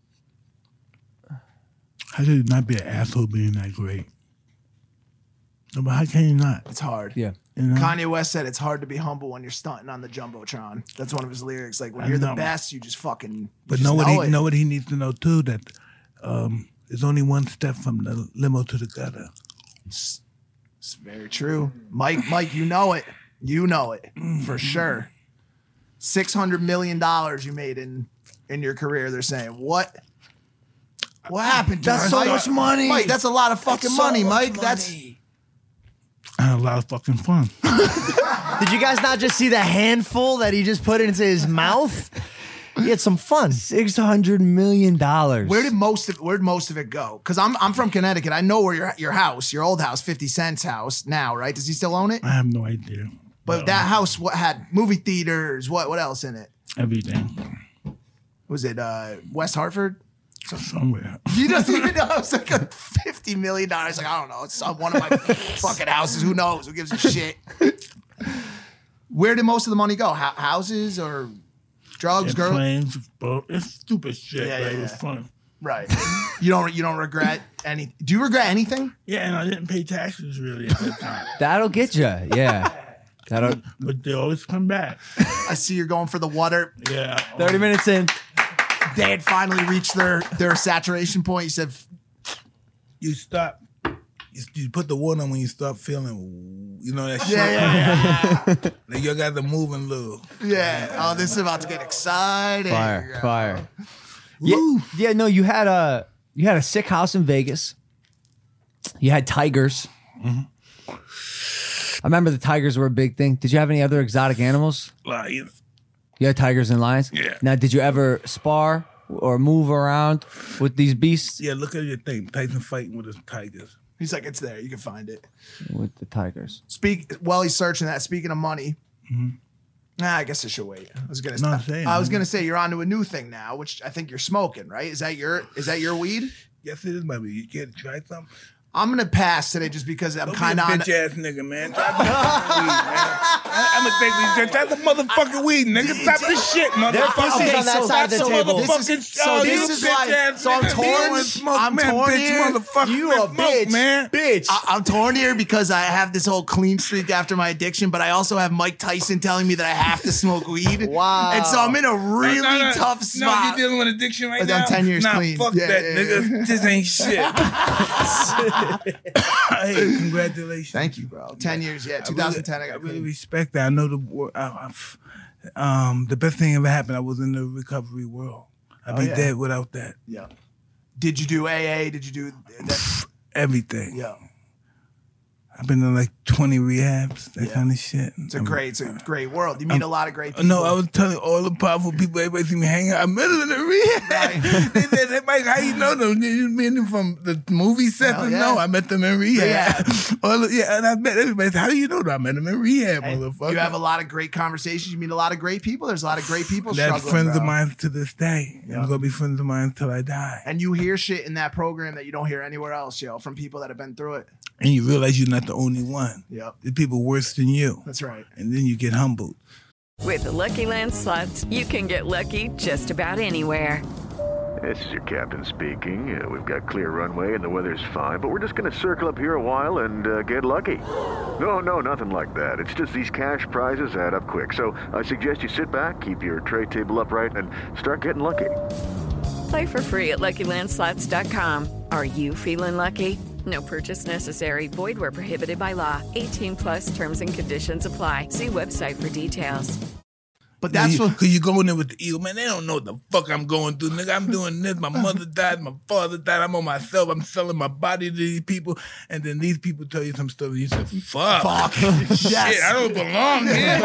how could you not be an asshole being that great? No, but how can you not? It's hard. Yeah. You know? Kanye West said it's hard to be humble when you're stunting on the jumbotron. That's one of his lyrics. Like when I you're the know. best, you just fucking. you But just know what know he it. know what he needs to know too, that um, there's only one step from the limo to the gutter. It's, it's very true, Mike. Mike, you know it. You know it for sure. Six hundred million dollars you made in in your career. They're saying what? What happened? to That's us, so Mike? much money. Mike. That's a lot of fucking That's so money, much Mike. That's I had a lot of fucking fun. Did you guys not just see the handful that he just put into his mouth? He had some fun. Six hundred million dollars. where did most of where did most of it go? Because I'm I'm from Connecticut. I know where your your house, your old house, fifty Cent's house now, right? Does he still own it? I have no idea. But that house, what had movie theaters? What what else in it? Everything. Was it uh, West Hartford? Somewhere. He doesn't even know. It's like a fifty million dollars. Like I don't know. It's on one of my fucking houses. Who knows? Who gives a shit? Where did most of the money go? Ho- houses or drugs, And girls? planes, boat. It's stupid shit, Yeah, but yeah, it was yeah. fun. Right. You don't you don't regret any? Do you regret anything? Yeah, and I didn't pay taxes really at that time. That'll get you. Yeah. That'll. But they always come back. I see you're going for the water. Yeah. Thirty minutes in. They had finally reached their their saturation point. You said, You stop. You, you put the water on when you start feeling, you know that shit. yeah, yeah, yeah. Then you got to move a little. Yeah. Oh, this is about to get exciting. Fire. Fire. Yeah, yeah. No, you had a you had a sick house in Vegas. You had tigers. Mm-hmm. I remember the tigers were a big thing. Did you have any other exotic animals? Lions. You had tigers and lions? Yeah. Now, did you ever spar or move around with these beasts? Yeah, look at your thing. Tyson fighting with his tigers. He's like, it's there. You can find it. With the tigers. Speak while he's searching that. Speaking of money, Mm-hmm. nah, I guess I should wait. I was gonna. No, I'm saying, I was man. gonna say you're onto a new thing now, which I think you're smoking. Right? Is that your? Is that your weed? Yes, it is my weed. You can't try something. I'm gonna pass today just because I'm Don't kind of be a on. bitch ass nigga, man. Try the fucking weed, man. I'm gonna take these. Try the motherfucking weed, nigga. Stop this shit, motherfucker. pussy's on that so side of the so table. This Motherfucking is, so oh, this you is bitch why. ass So I'm nigga. torn. Man, smoke, I'm man, torn bitch, here. motherfucker. You man, a smoke, bitch, man. bitch. I, I'm torn here because I have this whole clean streak after my addiction, but I also have Mike Tyson telling me that I have to smoke weed. Wow. And so I'm in a really No, no, no. tough No, spot. you dealing with addiction right I'm now? ten years nah, clean. fuck Yeah, that, yeah, nigga. yeah. This ain't shit. Hey, congratulations. Thank you, bro. Ten years, yeah. I twenty ten, really, I got I really clean. respect that. I know the wor- I, I, um the best thing ever happened. I was in the recovery world. I'd Oh, be yeah. dead without that. Yeah. Did you do A A? Did you do that? Everything. Yeah. I've been in like twenty rehabs, that kind of shit. It's a great, it's a great world. You meet a lot of great people. No, I was telling all the powerful people, everybody see me hanging out. I met them in the rehab. They said, hey, Mike, how you know them? You mean them from the movie set? Hell yeah. No, I met them in rehab. Rehab. all the, yeah, and I met everybody. Said, how do you know them? I met them in rehab, And motherfucker. you have a lot of great conversations. You meet a lot of great people. There's a lot of great people That's struggling, friends bro. of mine to this day. Yeah. I'm going to be friends of mine until I die. And you hear shit in that program that you don't hear anywhere else, yo, from people that have been through it. And you realize you're not the only one. Yep. There's people worse than you. That's right. And then you get humbled. With the Lucky Land Slots, you can get lucky just about anywhere. This is your captain speaking. Uh, we've got clear runway and the weather's fine, but we're just going to circle up here a while and uh, get lucky. No, no, nothing like that. It's just these cash prizes add up quick. So I suggest you sit back, keep your tray table upright, and start getting lucky. Play for free at Lucky Land Slots dot com. Are you feeling lucky? No purchase necessary. Void where prohibited by law. eighteen plus terms and conditions apply. See website for details. But that's what. Because you go in there with the ego, man, they don't know what the fuck I'm going through, nigga. I'm doing this. My mother died. My father died. I'm on myself. I'm selling my body to these people. And then these people tell you some stuff and you say, fuck. Fuck. Shit, Yes. I don't belong here.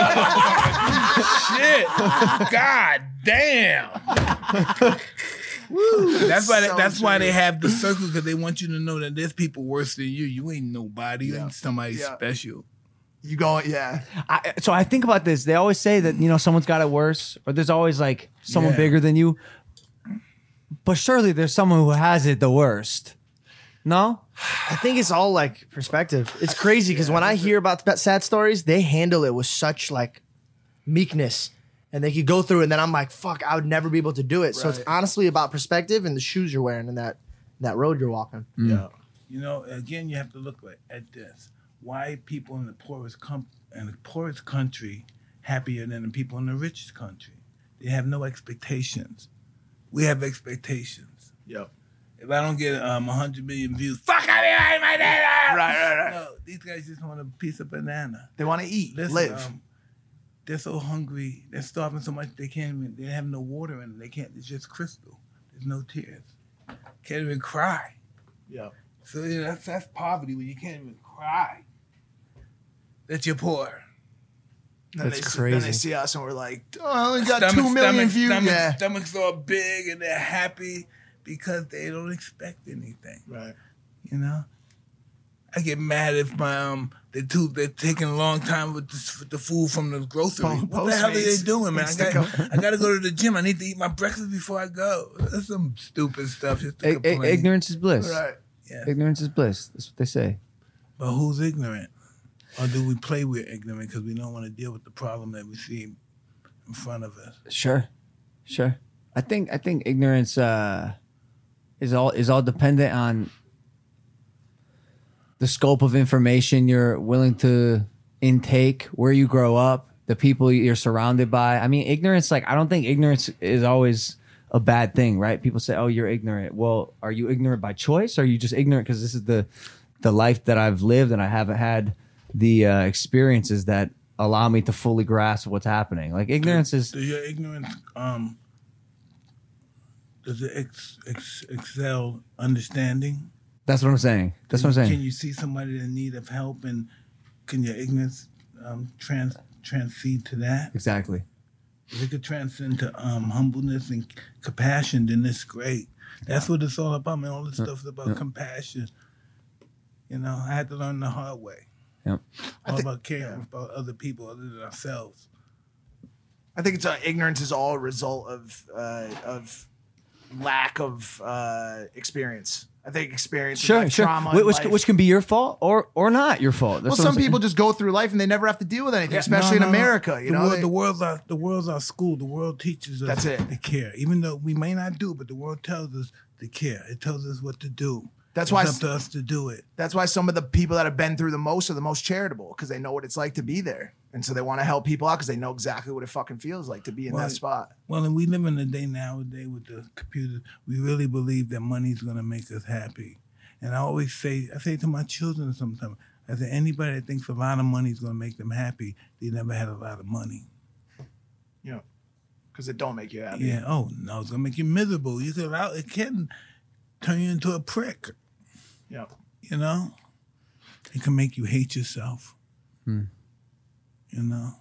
Shit. God damn. That's why. They, So that's why true. they have the circle, because they want you to know that there's people worse than you. You ain't nobody. You Yeah. ain't somebody Yeah. special. You go, yeah. I, so I think about this. They always say that, you know, someone's got it worse, or there's always like someone Yeah. bigger than you. But surely there's someone who has it the worst. No? I think it's all like perspective. It's crazy because when I hear about that sad stories, they handle it with such like meekness, and they could go through it. And then I'm like, fuck, I would never be able to do it. So it's Right. honestly about perspective and the shoes you're wearing and that that road you're walking. Yeah. You know, again, you have to look like, at this. Why people in the poorest com- in the poorest country happier than the people in the richest country? They have no expectations. We have expectations. Yep. If I don't get um one hundred million views, fuck out of here, my dad. Right, right, right. No, these guys just want a piece of banana. They want to eat, Listen, live. um, they're so hungry. They're starving so much they can't even. They have no water in them. They can't. It's just crystal. There's no tears. Can't even cry. Yeah. So yeah, that's that's poverty when you can't even cry. That you're poor. Then That's they, see- crazy. Then they see us and we're like, oh, I only got Stomach- two million stomach- views. Stomach, Yeah. Stomachs are big and they're happy because they don't expect anything. Right. You know. I get mad if my um the two they're taking a long time with the, with the food from the grocery. Po- What the hell are they Postmates. doing, man? I Needs to got I got to go to the gym. I need to eat my breakfast before I go. That's some stupid stuff. Just to I- I- complain. ignorance is bliss. Right. Yeah. Ignorance is bliss. That's what they say. But who's ignorant? Or do we play with ignorant because we don't want to deal with the problem that we see in front of us? Sure, sure. I think I think ignorance uh, is all is all dependent on the scope of information you're willing to intake, where you grow up, the people you're surrounded by. I mean, ignorance. Like, I don't think ignorance is always a bad thing, right? People say, "Oh, you're ignorant." Well, are you ignorant by choice, or are you just ignorant because this is the the life that I've lived and I haven't had the uh, experiences that allow me to fully grasp what's happening? Like, ignorance is. Does your ignorance um does it ex, ex, excel understanding? That's what I'm saying. That's can, what I'm saying. Can you see somebody in need of help, and can your ignorance um, trans transcend to that? Exactly. If it could transcend to um, humbleness and compassion, then it's great. That's what it's all about, man. All this Yeah. stuff is about Yeah. compassion. You know, I had to learn the hard way. Yep. All about caring about other people other than ourselves. I think it's uh, ignorance is all a result of uh, of lack of uh, experience. I think experience, Sure, like sure. trauma, Which, in which, life. which can be your fault or or not your fault. well, That's what some I'm saying. people just go through life and they never have to deal with anything, Yeah, especially no, in no, no. America. You the know, world, They- the world's our the world's our school. The world teaches us That's it. to care, even though we may not do, but the world tells us to care. It tells us what to do. That's it's why up s- to us to do it. That's why some of the people that have been through the most are the most charitable because they know what it's like to be there, and so they want to help people out because they know exactly what it fucking feels like to be in Well, that spot. Well, and we live in a day nowadays with the computers. We really believe that money's going to make us happy. And I always say, I say to my children sometimes, I say, anybody that thinks a lot of money is going to make them happy, they never had a lot of money. You know, because it don't make you happy. Yeah. Oh no, it's going to make you miserable. You could allow it can turn you into a prick. Yeah. You know, it can make you hate yourself. Hmm. You know.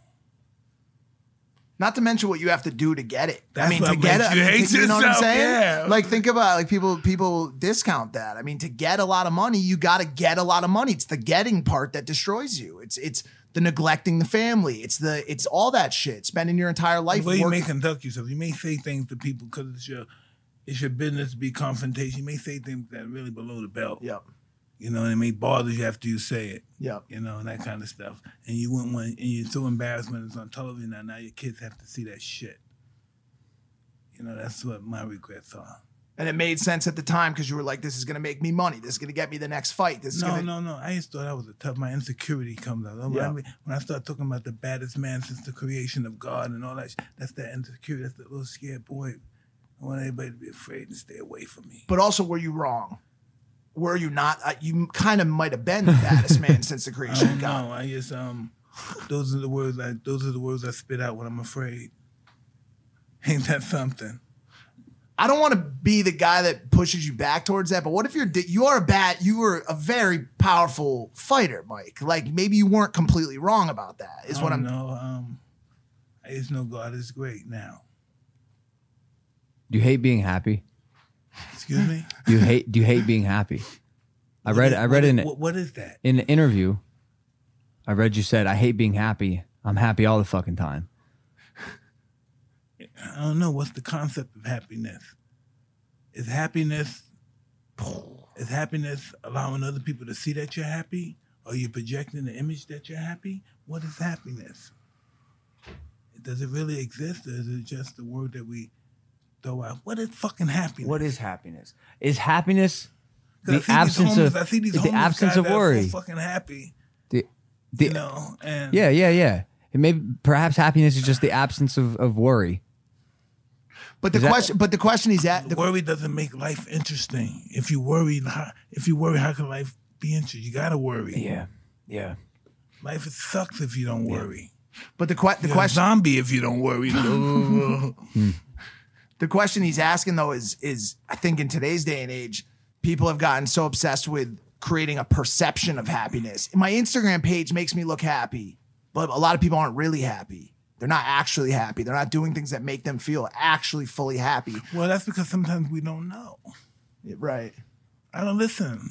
Not to mention what you have to do to get it. I That's mean, what to get it, makes I you mean, hate to- you know what I'm yourself, saying? yeah. Like, think about like people people discount that. I mean, to get a lot of money, you got to get a lot of money. It's the getting part that destroys you. It's it's the neglecting the family. It's the it's all that shit. Spending your entire life The way you working. may conduct yourself, you may say things to people because it's your it's your business to be confrontation. You may say things that are really below the belt. Yep. You know, and it may bother you after you say it. Yep. You know, and that kind of stuff. And you wouldn't want, and you're so embarrassed when it's on television now. Now your kids have to see that shit. You know, that's what my regrets are. And it made sense at the time because you were like, this is going to make me money. This is going to get me the next fight. This is No, gonna... no, no. I just thought I was a tough. My insecurity comes out. When, Yeah. I, when I start talking about the baddest man since the creation of God and all that, sh- that's that insecurity. That's that little scared boy. I want everybody to be afraid and stay away from me. But also, were you wrong? Were you not? Uh, you kind of might have been the baddest man since the I creation don't of God. know. I just um, those are the words. I those are the words I spit out when I'm afraid. Ain't that something? I don't want to be the guy that pushes you back towards that, but what if you're di- you are a bad, you were a very powerful fighter, Mike. Like maybe you weren't completely wrong about that. Is I what don't I'm. know. Um, I just know God is great now. Do you hate being happy? Excuse me. Do you hate Do you hate being happy? I read. I read in What, what is that? in an interview. I read you said, "I hate being happy. I'm happy all the fucking time." I don't know. What's the concept of happiness? Is happiness is happiness allowing other people to see that you're happy? Are you projecting the image that you're happy? What is happiness? Does it really exist, or is it just the word that we throw out? What is fucking happiness? What is happiness? Is happiness 'Cause I the see these absence homeless- of I see these the homeless absence guys of that are so worry? fucking happy. The, the, You know, and yeah, yeah, yeah. And maybe perhaps happiness is just the absence of, of worry. But the Is that- question, but the question he's at, The worry doesn't make life interesting. If you worry, how, if you worry, how can life be interesting? You gotta worry. Yeah, yeah. Life it sucks if you don't worry. but the que- the You're question, a zombie if you don't worry. the question he's asking though is is I think in today's day and age, people have gotten so obsessed with creating a perception of happiness. My Instagram page makes me look happy, but a lot of people aren't really happy. They're not actually happy. They're not doing things that make them feel actually fully happy. Well, that's because sometimes we don't know. Right. I don't listen.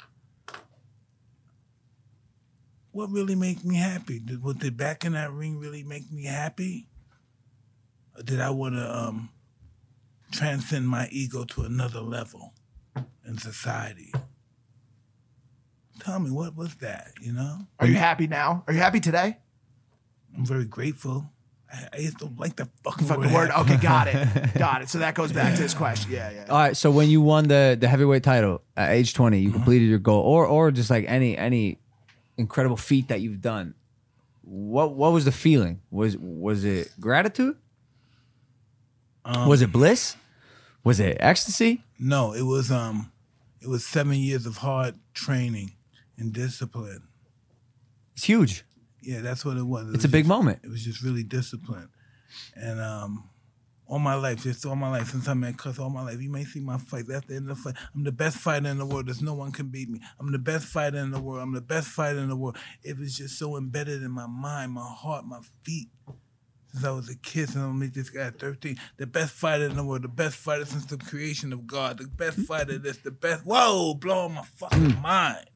What really make me happy? Did, what, did back in that ring really make me happy? Or did I want to um, transcend my ego to another level in society? Tell me, what was that, you know? Are you happy now? Are you happy today? I'm very grateful. I, I just don't like the fucking, Fucking word. Okay, got it. Got it. So that goes back to his question. Yeah, yeah. All right. So when you won the the heavyweight title at age twenty, Mm-hmm. you completed your goal, or or just like any any incredible feat that you've done. What what was the feeling? Was was it gratitude? Um, was it bliss? Was it ecstasy? No, it was um, it was seven years of hard training and discipline. It's huge. Yeah, that's what it was. It It's was a big just- moment. It was just really disciplined, and um, All my life, just all my life, since I'm at Cuss, all my life. You may see my fight. That's the end of the fight. I'm the best fighter in the world. There's no one can beat me. I'm the best fighter in the world. I'm the best fighter in the world. It was just so embedded in my mind, my heart, my feet. Since I was a kid, since I met this guy at thirteen. The best fighter in the world. The best fighter since the creation of God. The best fighter this. The best. Whoa, blowing my fucking mind.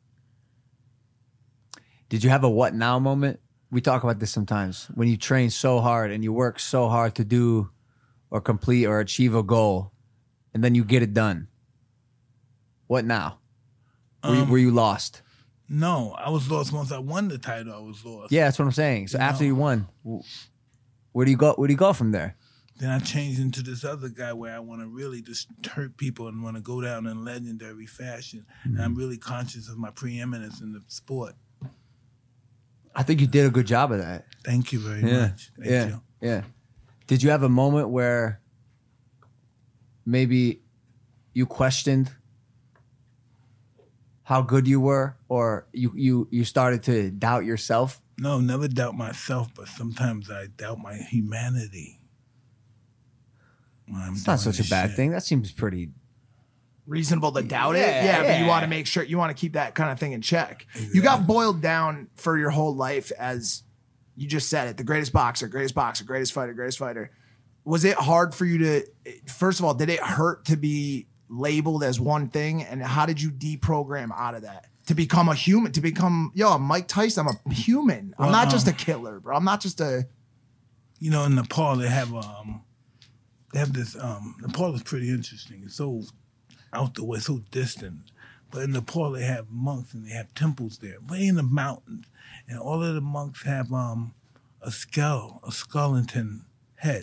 Did you have a what now moment? We talk about this sometimes. When you train so hard and you work so hard to do or complete or achieve a goal, and then you get it done. What now? Were, you, Um, were you lost? No, I was lost once I won the title. I was lost. Yeah, that's what I'm saying. So You after know. you won, wh- where do you go? Where do you go from there? Then I changed into this other guy where I want to really just hurt people and want to go down in legendary fashion. And I'm really conscious of my preeminence in the sport. I think you did a good job of that. Thank you very yeah. much. Thank yeah. you. Yeah. Did you have a moment where maybe you questioned how good you were, or you you you started to doubt yourself? No, never doubt myself, but sometimes I doubt my humanity. when I'm It's not doing such a this bad shit. thing. That seems pretty Reasonable to doubt Yeah, it. Yeah, but yeah. you want to make sure you want to keep that kind of thing in check. You got boiled down for your whole life as you just said it, the greatest boxer, greatest boxer, greatest fighter, greatest fighter. Was it hard for you to, first of all, did it hurt to be labeled as one thing? And how did you deprogram out of that? To become a human, to become, yo, I'm Mike Tyson, I'm a human. I'm Well, not um, just a killer, bro. I'm not just a, You know, in Nepal they have um, they have this um, Nepal is pretty interesting. It's so out the way, so distant. But in Nepal they have monks and they have temples there, way in the mountains, and all of the monks have um, a skull, a skeleton head,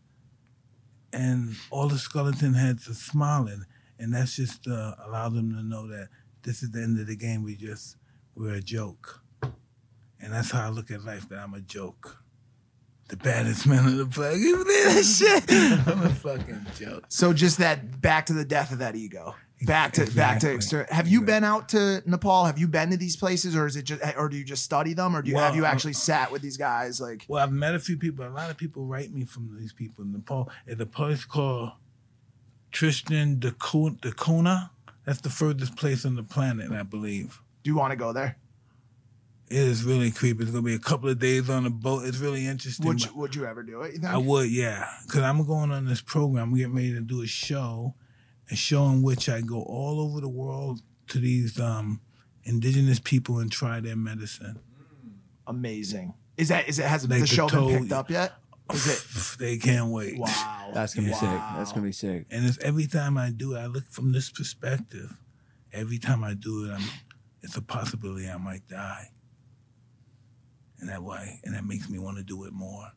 and all the skeleton heads are smiling, and that's just uh, allow them to know that this is the end of the game. We just we're a joke, and that's how I look at life. That I'm a joke. The baddest man in the plague. You believe that shit? I'm a fucking joke. so just that back to the death of that ego. Back to back to Exactly. exter- Have you been out to Nepal? Have you been to these places, or is it just, or do you just study them, or do you have Well, you uh, actually sat with these guys? Like, Well, I've met a few people. A lot of people write me from these people in Nepal. At a place called Tristan da Cu- da Cunha. That's the furthest place on the planet, I believe. do you want to go there? It is really creepy. It's gonna be a couple of days on a boat. It's really interesting. Would you, would you ever do it? You think? I would, yeah. Because I'm going on this program. I'm getting ready to do a show, a show in which I go all over the world to these um, indigenous people and try their medicine. Amazing. Is that is it has Like the the show toe- been picked up yet? Is it? They can't wait. Wow. That's gonna be Yeah. sick. That's gonna be sick. And it's every time I do it, I look from this perspective. Every time I do it, I'm, it's a possibility I might die. And that why, and that makes me want to do it more.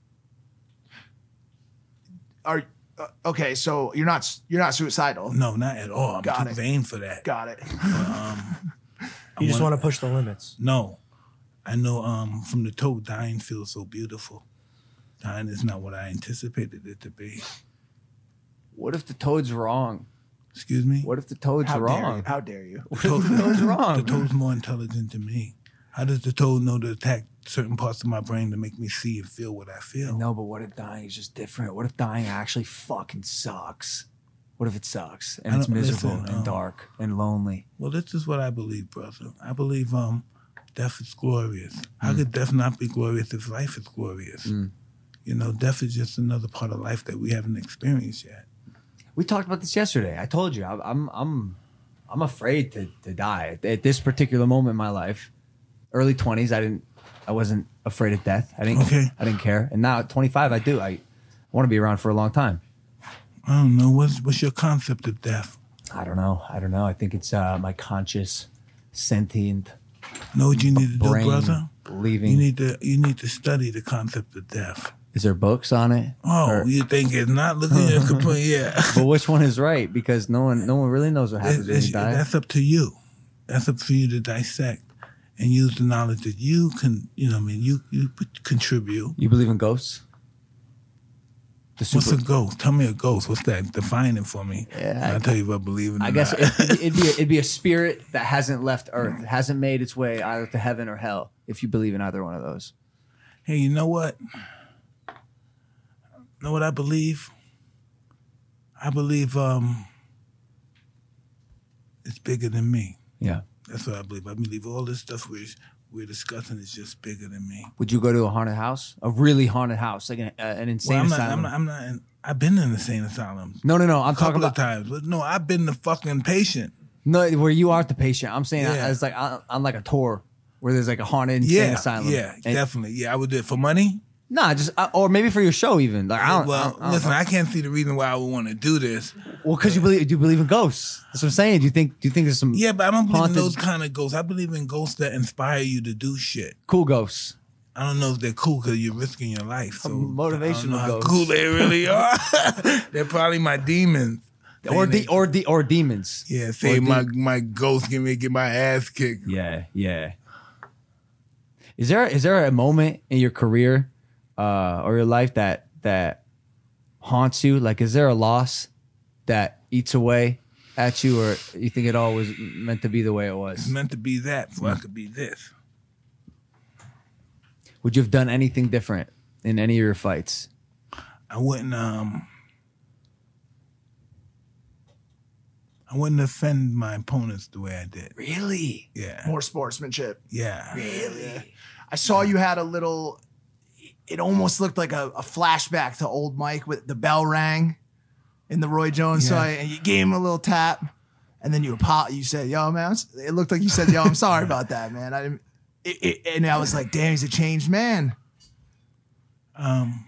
Are uh, okay? So you're not you're not suicidal. No, not at all. I'm Got too it. vain for that. Got it. Um, You just wanna- want to push the limits. No, I know. Um, from the toe, dying feels so beautiful. Dying is not what I anticipated it to be. What if the toad's wrong? Excuse me. What if the toad's How dare wrong? you? How dare you? The toad, the toad's wrong? The toad's more intelligent than me. How does the toad know to attack certain parts of my brain to make me see and feel what I feel? No, but what if dying is just different? What if dying actually fucking sucks? What if it sucks and I it's don't- miserable listen, and um, dark and lonely? Well, this is what I believe, brother. I believe um, death is glorious. How could death not be glorious if life is glorious? You know, death is just another part of life that we haven't experienced yet. We talked about this yesterday. I told you I'm I'm I'm, I'm afraid to, to die at this particular moment in my life. Early twenties, I didn't I wasn't afraid of death. I didn't Okay. I didn't care. And now at twenty-five, I do. I want to be around for a long time. I don't know. What's what's your concept of death? I don't know. I don't know. I think it's uh, my conscious, sentient Know what you need to do, brain brother? believing. You need to you need to study the concept of death. Is there books on it? Oh, Or- you think it's not? Look at your complaint. Yeah. but which one is right? Because no one, no one really knows what happens when It's- you die. that's up to you. That's up for you to dissect and use the knowledge that you can. You know, what I mean, you you contribute. You believe in ghosts? The What's super- a ghost? Tell me a ghost. What's that? Define it for me. Yeah, I'll I- tell you if I believe in it. I or guess not. it, it'd, be a, it'd be a spirit that hasn't left Earth, hasn't made its way either to heaven or hell. If you believe in either one of those, Hey, you know what? Know what I believe? I believe um, it's bigger than me. Yeah. That's what I believe. I believe all this stuff we're, we're discussing is just bigger than me. Would you go to a haunted house? A really haunted house, like an, uh, an insane Well, I'm not, asylum? I'm not, I'm not in, I've been in insane asylums. No, no, no. I'm a couple talking of about times. But no, I've been the fucking patient. no, where you aren't the patient. I'm saying Yeah. I, it's like on, on like a tour where there's like a haunted insane Yeah, asylum. yeah, And- definitely. Yeah, I would do it for money. Nah, just uh, or maybe for your show even. Like I don't. well, I don't, I don't listen, know. I can't see the reason why I would want to do this. Well, because you believe, do you believe in ghosts? That's what I'm saying. Do you think? Do you think there's some? Yeah, but I don't believe haunted, in those kind of ghosts. I believe in ghosts that inspire you to do shit. cool ghosts. I don't know if they're cool because you're risking your life. So motivational I don't know how ghosts. cool they really are. They're probably my demons. Or Saying the or the or demons. they- yeah, Or say de- my my ghost give me get my ass kicked. Yeah, yeah. Is there is there a moment in your career uh, or your life that that haunts you? Like, is there a loss that eats away at you, or you think it all was meant to be the way it was? It's meant to be that, so I could be this. Would you have done anything different in any of your fights? I wouldn't um I wouldn't offend my opponents the way I did. Really? Yeah. More sportsmanship. Yeah. Really? I saw you had a little, it almost looked like a, a flashback to old Mike with the bell rang in the Roy Jones Yeah. fight, and you gave him a little tap, and then you apo- you said, yo, man, I'm s- it looked like you said, yo, I'm sorry about that, man. I didn't, it, it, and I was like, damn, he's a changed man. Um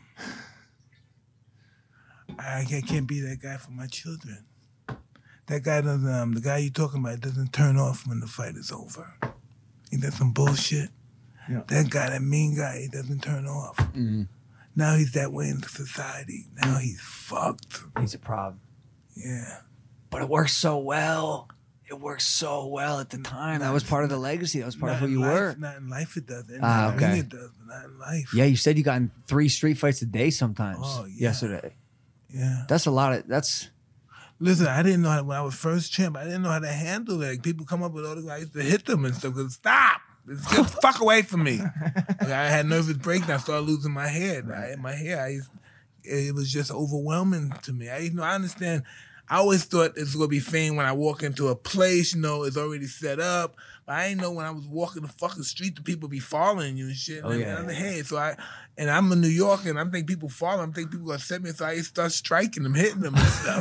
I, I can't be that guy for my children. That guy doesn't um the guy you talking about doesn't turn off when the fight is over. Ain't that some bullshit? Yeah. That guy, that mean guy, he doesn't turn off. Mm-hmm. Now he's that way in society. Now he's fucked. He's a problem. Yeah. But it works so well. It worked so well at the time. That was part of the legacy. That was part Not of who in you life, were. Not in life it doesn't. Ah, In the ring okay. It does, but not in life. Yeah, you said you got in three street fights a day sometimes. Oh, yeah. Yesterday. Yeah. That's a lot of. That's. Listen, I didn't know how, when I was first champ, I didn't know how to handle that. Like, people come up with all the I used to hit them and stuff. Cause stop, It's get the fuck away from me. Like, I had nervous breakdown. I started losing my head. I, my hair, I used, it was just overwhelming to me. I, you know, I understand. I always thought it's gonna be fame when I walk into a place. You know, it's already set up. But I didn't know when I was walking the fucking street, the people be following you and shit. Oh, and yeah. I'm like, hey, so I, and I'm in New York, and I'm thinking people follow. I'm thinking people gonna set me, so I start striking them, hitting them, and stuff.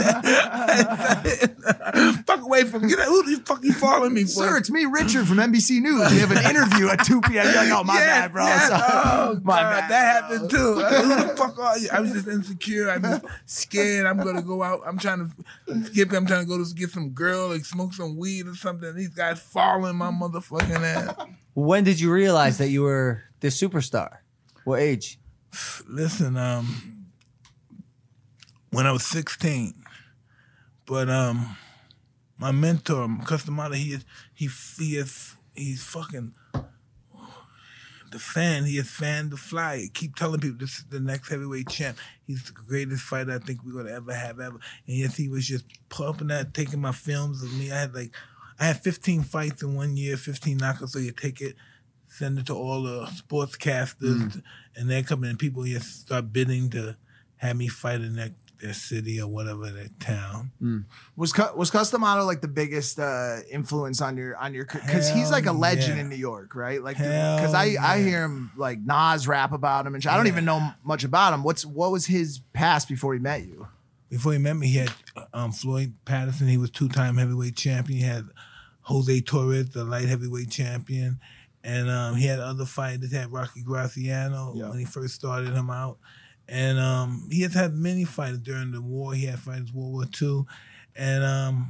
Fuck away from me. Who the fuck you following me for? Sir, it's me, Richard from N B C News. We have an interview at two p.m. You're like, oh, my Yeah, bad, bro. yeah, Sorry. oh, my God, bad. that happened too. Like, who the fuck are you? I was just insecure. I'm just scared. I'm gonna go out. I'm trying to skip. I'm trying to go to get some girl, like smoke some weed or something. These guys following my motherfucking ass. When did you realize that you were this superstar? What age? Listen, um, when I was sixteen, but um, my mentor, Customado, he is he he is he's fucking the fan. He is fan to fly. Keep telling people this is the next heavyweight champ. He's the greatest fighter I think we're gonna ever have ever. And yes, he was just pumping that, taking my films of me. I had like I had fifteen fights in one year, fifteen knockouts. So you take it, send it to all the sportscasters, Mm. and they're coming and people just start bidding to have me fight in their, their city or whatever, their town. Was Cu- was Customado like the biggest uh, influence on your on your because he's like a Hell legend yeah. in New York, right? Like Hell because I I yeah. hear him like Nas rap about him and shit. I don't Yeah. even know much about him. What's what was his past before he met you? Before he met me, he had um, Floyd Patterson. He was two-time heavyweight champion. He had Jose Torres, the light heavyweight champion. And um, he had other fighters. He had Rocky Graciano Yeah. when he first started him out. And um, he has had many fighters during the war. He had fighters World War Two. And um,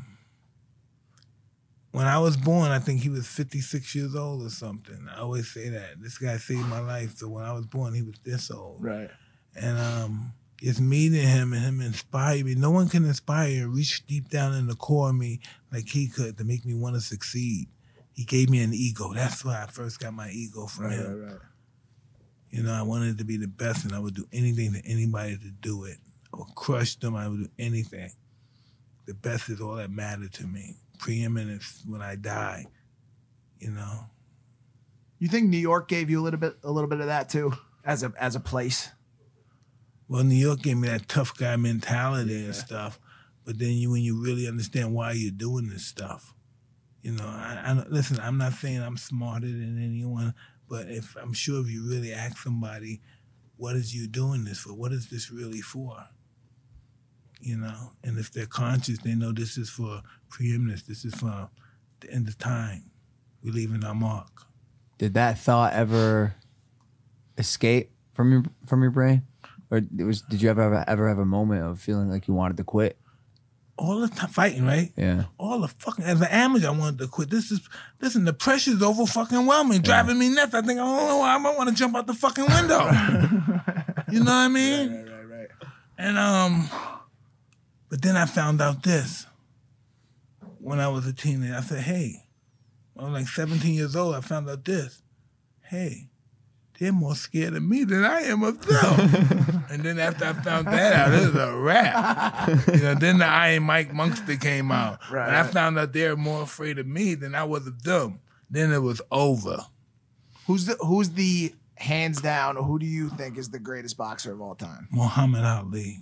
when I was born, I think he was fifty-six years old or something. I always say that. This guy saved my life. So when I was born, he was this old. Right. And um, just meeting him and him inspired me. No one can inspire and reach deep down in the core of me like he could to make me want to succeed. He gave me an ego. That's why I first got my ego from Right, him. right, right. You know, I wanted to be the best, and I would do anything to anybody to do it. I would crush them. I would do anything. The best is all that mattered to me. Preeminence when I die. You know. You think New York gave you a little bit a little bit of that too as a as a place? Well, New York gave me that tough guy mentality and stuff. But then you, when you really understand why you're doing this stuff, you know, I, I listen. I'm not saying I'm smarter than anyone, but if I'm sure if you really ask somebody, what is you doing this for? What is this really for? You know, and if they're conscious, they know this is for preeminence. This is for the end of time. We're leaving our mark. Did that thought ever escape from your from your brain, or it was? Did you ever ever have a moment of feeling like you wanted to quit? All the time fighting, right? Yeah. All the fucking, as an amateur, I wanted to quit. This is, listen, the pressure's over fucking whelming, driving me nuts. I think, oh, I might want to jump out the fucking window. You know what I mean? Right, right, right. And, um, but then I found out this. When I was a teenager, I said, hey, I was like seventeen years old, I found out this. Hey, they're more scared of me than I am of them. And then after I found that out, it was a wrap. You know, then the Iron Mike Monkster came out. Right, and I right. found out they were more afraid of me than I was of them. Then it was over. Who's the Who's the hands down? Who do you think is the greatest boxer of all time? Muhammad Ali.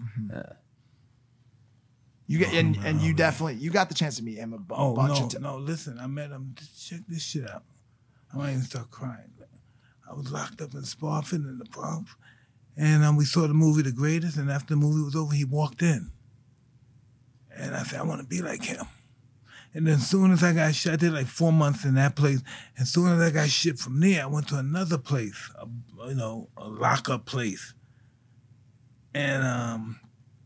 You get and, and you definitely you got the chance to meet him a bu- Oh, bunch no, of times. no, listen, I met him. Just check this shit out. I might even start crying. I was locked up in Spofford in the Bronx, and um, we saw the movie The Greatest, and after the movie was over, he walked in. And I said, I want to be like him. And then as soon as I got shipped, I did like four months in that place, and as soon as I got shipped from there, I went to another place, a, you know, a lockup place. And um,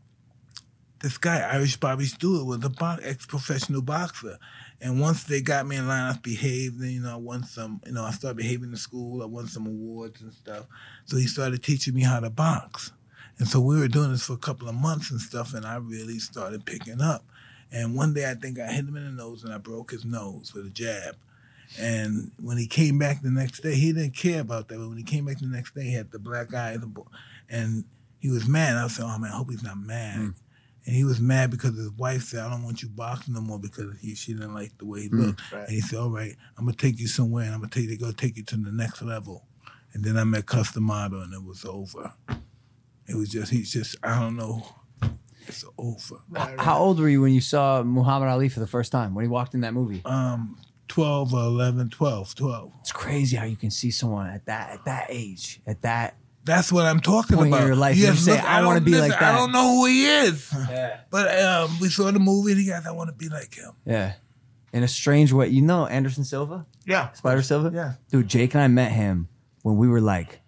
this guy, Irish Bobby Stewart, was a bo- ex-professional boxer. And once they got me in line, I behaved, and, you know, I won some, you know, I started behaving in school, I won some awards and stuff. So he started teaching me how to box. And so we were doing this for a couple of months and stuff, and I really started picking up. And one day I think I hit him in the nose and I broke his nose with a jab. And when he came back the next day, he didn't care about that, but when he came back the next day, he had the black eye, the bo- and he was mad. I said, oh man, I hope he's not mad. Mm. And he was mad because his wife said, I don't want you boxing no more because he, she didn't like the way he looked. Mm, right. And he said, all right, I'm going to take you somewhere and I'm going to take you, go take you to the next level. And then I met Customado and it was over. It was just, he's just, I don't know, it's over. Right, right. How old were you when you saw Muhammad Ali for the first time, when he walked in that movie? Um, twelve or eleven, twelve, twelve. It's crazy how you can see someone at that at that age, at that That's what I'm talking point about. in your life. Yes, You say, look, I, want to be listen, like that. I don't know who he is. Yeah. But um, we saw the movie and he goes, I want to be like him. Yeah. In a strange way. You know Anderson Silva? Yeah. Spider Silva? Yeah. Dude, Jake and I met him when we were like,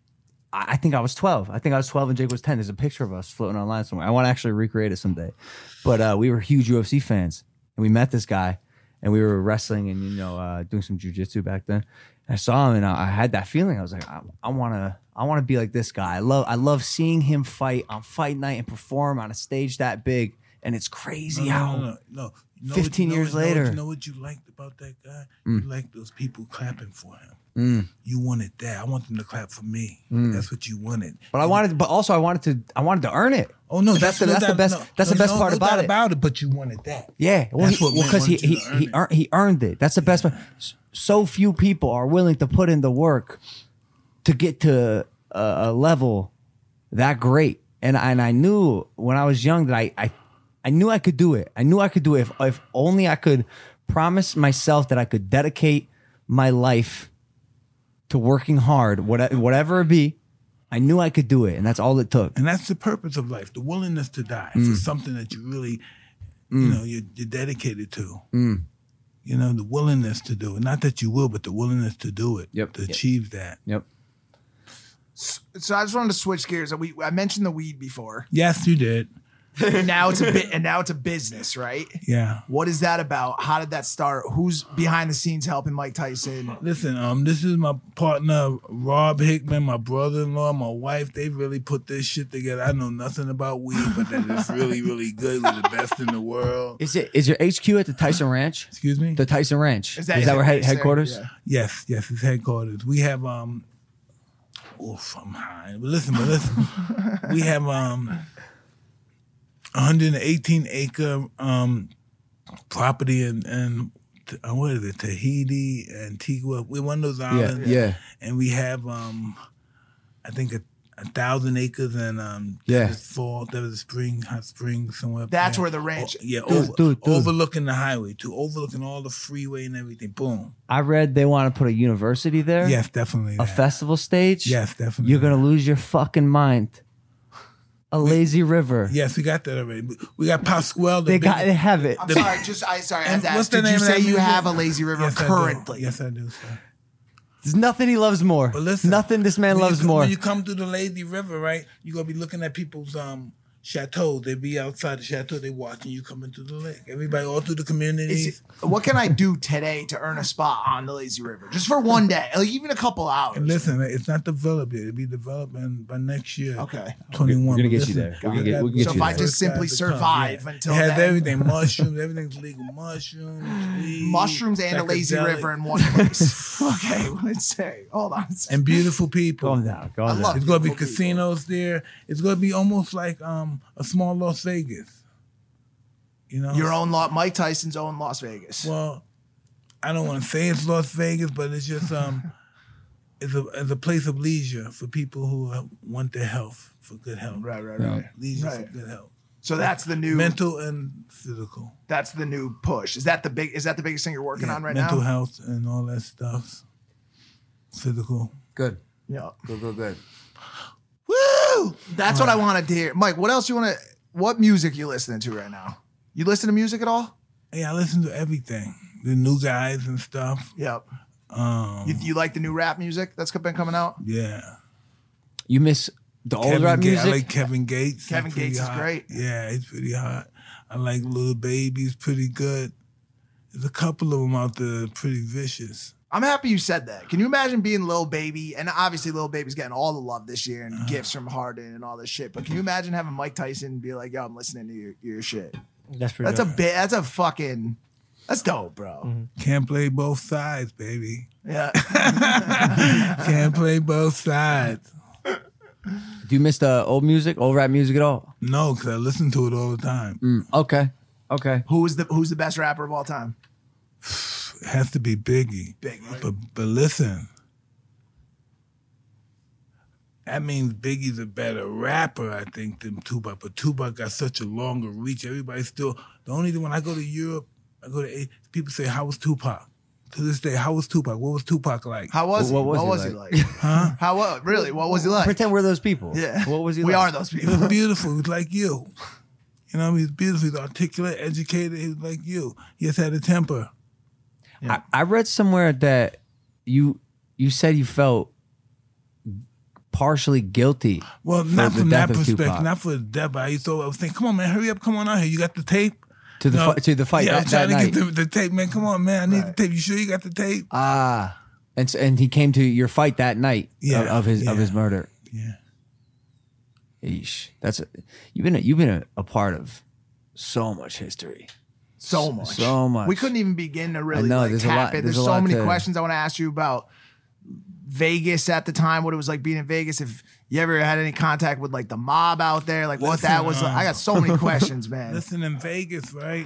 I I think I was twelve. I think I was twelve and Jake was ten. There's a picture of us floating online somewhere. I want to actually recreate it someday. But uh, we were huge U F C fans. And we met this guy and we were wrestling and, you know, uh, doing some jujitsu back then. And I saw him and I, I had that feeling. I was like, I, I want to I want to be like this guy. I love I love seeing him fight on fight night and perform on a stage that big. And it's crazy No, how no, no, no. You know fifteen what, you know years what, you know later. what- You know what you liked about that guy? Mm. You liked those people clapping for him. Mm. You wanted that. I want them to clap for me. Mm. That's what you wanted. But I wanted, but also I wanted to, I wanted to earn it. Oh no, that's, that's, the, no that's the doubt- best. no, that's no, the best no, part no about doubt it. About it, but you wanted that. Yeah, well, That's he, what well, men because he want you he to earn he, it. earn, he earned it. That's the best part. So few people are willing to put in the work to get to a, a level that great. And and I knew when I was young that I I I knew I could do it. I knew I could do it if if only I could promise myself that I could dedicate my life to working hard, whatever, whatever it be. I knew I could do it, and that's all it took. And that's the purpose of life: the willingness to die Mm. for something that you really, you Mm. know, you're, you're dedicated to. Mm. You know, the willingness to do it. Not that you will, but the willingness to do it. Yep. To achieve that. Yep. So I just wanted to switch gears. We I mentioned the weed before. Yes, you did. And now it's a bit, and now it's a business, right? Yeah. What is that about? How did that start? Who's behind the scenes helping Mike Tyson? Listen, um, this is my partner, Rob Hickman, my brother-in-law, my wife. They really put this shit together. I know nothing about weed, but that is really, really good. We're the best in the world. Is it is your H Q at the Tyson Ranch? Excuse me? The Tyson Ranch. Is Is that- that, is that where what head, you say? headquarters? Yeah. Yes, yes, it's headquarters. We have um oof, I'm high. But listen, but listen. we have um one hundred eighteen acre um property in, in uh, what is it, Tahiti, Antigua. We're one of those islands. yeah. And we have um I think a, a thousand acres and um Yeah. Devil's Fall, Devil's Spring, Hot Springs, somewhere. up That's there. where the ranch- Oh, yeah, Dude, over, dude, dude. overlooking the highway, too, overlooking all the freeway and everything. Boom. I read they want to put a university there. Yes, definitely. A that. festival stage. Yes, definitely. You're gonna lose your fucking mind. A lazy river. Yes, we got that already. We got Pasquale. The They big- got. They have it. I'm The- sorry, just I sorry. I have And to what's ask, the did you name of say that you music? have a lazy river Yes, I do. currently? Yes, I do, sir. There's nothing he loves more. But listen, nothing this man when loves you, more. When you come through the lazy river, right, you're gonna be looking at people's um chateaus. They be outside the chateau. They watching you come into the lake. Everybody all through the communities. Is it- what can I do today to earn a spot on the lazy river, just for one day, like even a couple hours? And listen, it's not developed yet. It'll be developed in, by next year. Okay. twenty-one. We're gonna get you Listen, there. We're gonna get- that- we'll get So you if I there. just simply First guys to come, survive yeah. until it has then. everything, mushrooms, everything's legal, mushrooms, weed, Mushrooms and a lazy psychedelic, river in one place. Okay, let's say. Hold on. and beautiful people. Calm down. Calm I down. love It's gonna be beautiful casinos there. It's gonna be almost like um a small Las Vegas. You know, Your own lot, Mike Tyson's own Las Vegas. Well, I don't want to say it's Las Vegas, but it's just um, it's a it's a place of leisure for people who uh, want their health, for good health. Right, right, right. Leisure Right. for good health. So that's the new mental and physical. That's the new push. Is that the big? Is that the biggest thing you're working Yeah, on right mental now? health and all that stuff. Physical. Good. Yeah. Good. Good. Good. Woo! That's what I wanted to hear, Mike. What else you want to? What music you listening to right now? You listen to music at all? Yeah, I listen to everything. The new guys and stuff. Yep. Um, You, you like the new rap music that's been coming out? yeah. You miss the old Kevin rap Ga- music. I like Kevin Gates. Kevin He's pretty Gates is hot. great. Yeah, he's pretty hot. I like Lil Baby. He's pretty good. There's a couple of them out there pretty vicious. I'm happy you said that. Can you imagine being Lil Baby? And obviously, Lil Baby's getting all the love this year and Uh-huh. gifts from Harden and all this shit. But can you imagine having Mike Tyson be like, "Yo, I'm listening to your, your shit." That's pretty. That's a bit. That's a fucking. That's dope, bro. Mm-hmm. Can't play both sides, baby. Yeah. Can't play both sides. Do you miss the old music, old rap music at all? No, because I listen to it all the time. Mm, okay. Okay. Who's the Who's the best rapper of all time? It has to be Biggie. Biggie. But but listen, that means Biggie's a better rapper, I think, than Tupac. But Tupac got such a longer reach. Everybody still, the only thing, when I go to Europe, I go to, A- people say, how was Tupac? To this day, how was Tupac? What was Tupac like? How was What he? was What he was he like? like? Huh? How what? Really? What was he like? Pretend we're those people. Yeah. What was he We like? are those He people. was beautiful. He was like you. You know, he was beautiful. He was articulate, educated. He was like you. He just had a temper. I, I read somewhere that you you said you felt partially guilty. Well, for not the from death that of perspective, Tupac. not for the death. But I used to, I was thinking, come on, man, hurry up, come on out here. You got the tape? To the No. fi- to the fight Yeah, that, I'm trying that to night. get the, the tape, man. Come on, man. I need the tape. You sure you got the tape? Ah, and s- and he came to your fight that night Yeah, of, of his of yeah. his murder. Yeah. Eesh, that's a, you've been a, you've been a, a part of so much history. So much. So much. We couldn't even begin to really I know, like, there's a tap lot- it. there's There's, a so lot many to- questions I want to ask you about Vegas at the time, what it was like being in Vegas. If you ever had any contact with like the mob out there, like what that Listen, was like. um, I got so many questions, man. Listen, in Vegas, right?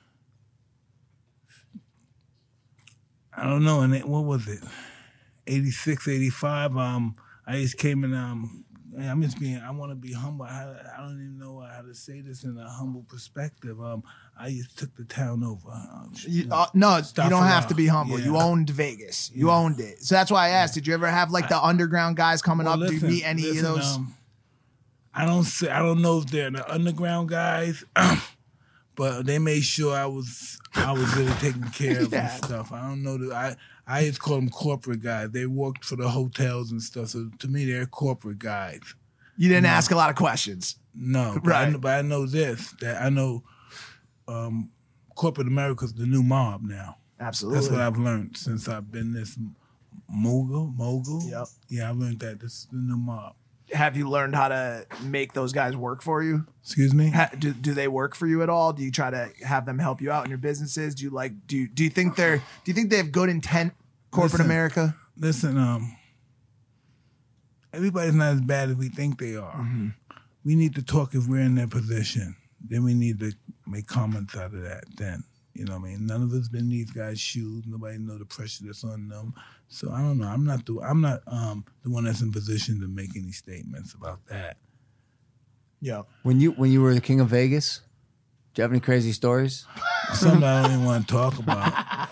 I don't know. And it, what was it? eighty-six, eighty-five. Um, I just came in. Um, I'm just being. I want to be humble. I, I don't even know how to say this in a humble perspective. Um, I just took the town over. Um, You, uh, no, you Stop don't a have while. to be humble. Yeah. You owned Vegas. You owned it. So that's why I asked. Did you ever have like the underground guys coming Well, up? Did listen, you meet any listen, of those? Um, I don't say. I don't know if they're the underground guys, but they made sure I was. I was really taken care of Yeah. and stuff. I don't know. That I. I just call them corporate guys. They worked for the hotels and stuff. So to me, they're corporate guys. You didn't No. ask a lot of questions. No, but, I, Right. but I know this, that I know um, corporate America's the new mob now. Absolutely. That's what I've learned since I've been this mogul. Mogul. Yep. Yeah, I've learned that this is the new mob. Have you learned how to make those guys work for you? Excuse me? Ha, do, do they work for you at all? Do you try to have them help you out in your businesses? Do you like do you, do you think they're do you think they have good intent, corporate Listen, America? Listen, um, everybody's not as bad as we think they are. Mm-hmm. We need to talk if we're in their position. Then we need to make comments out of that. Then You know what I mean? None of us been in these guys' shoes. Nobody know the pressure that's on them. So I don't know. I'm not the I'm not um, the one that's in position to make any statements about that. Yeah. When you when you were the king of Vegas, do you have any crazy stories? Something I don't even want to talk about.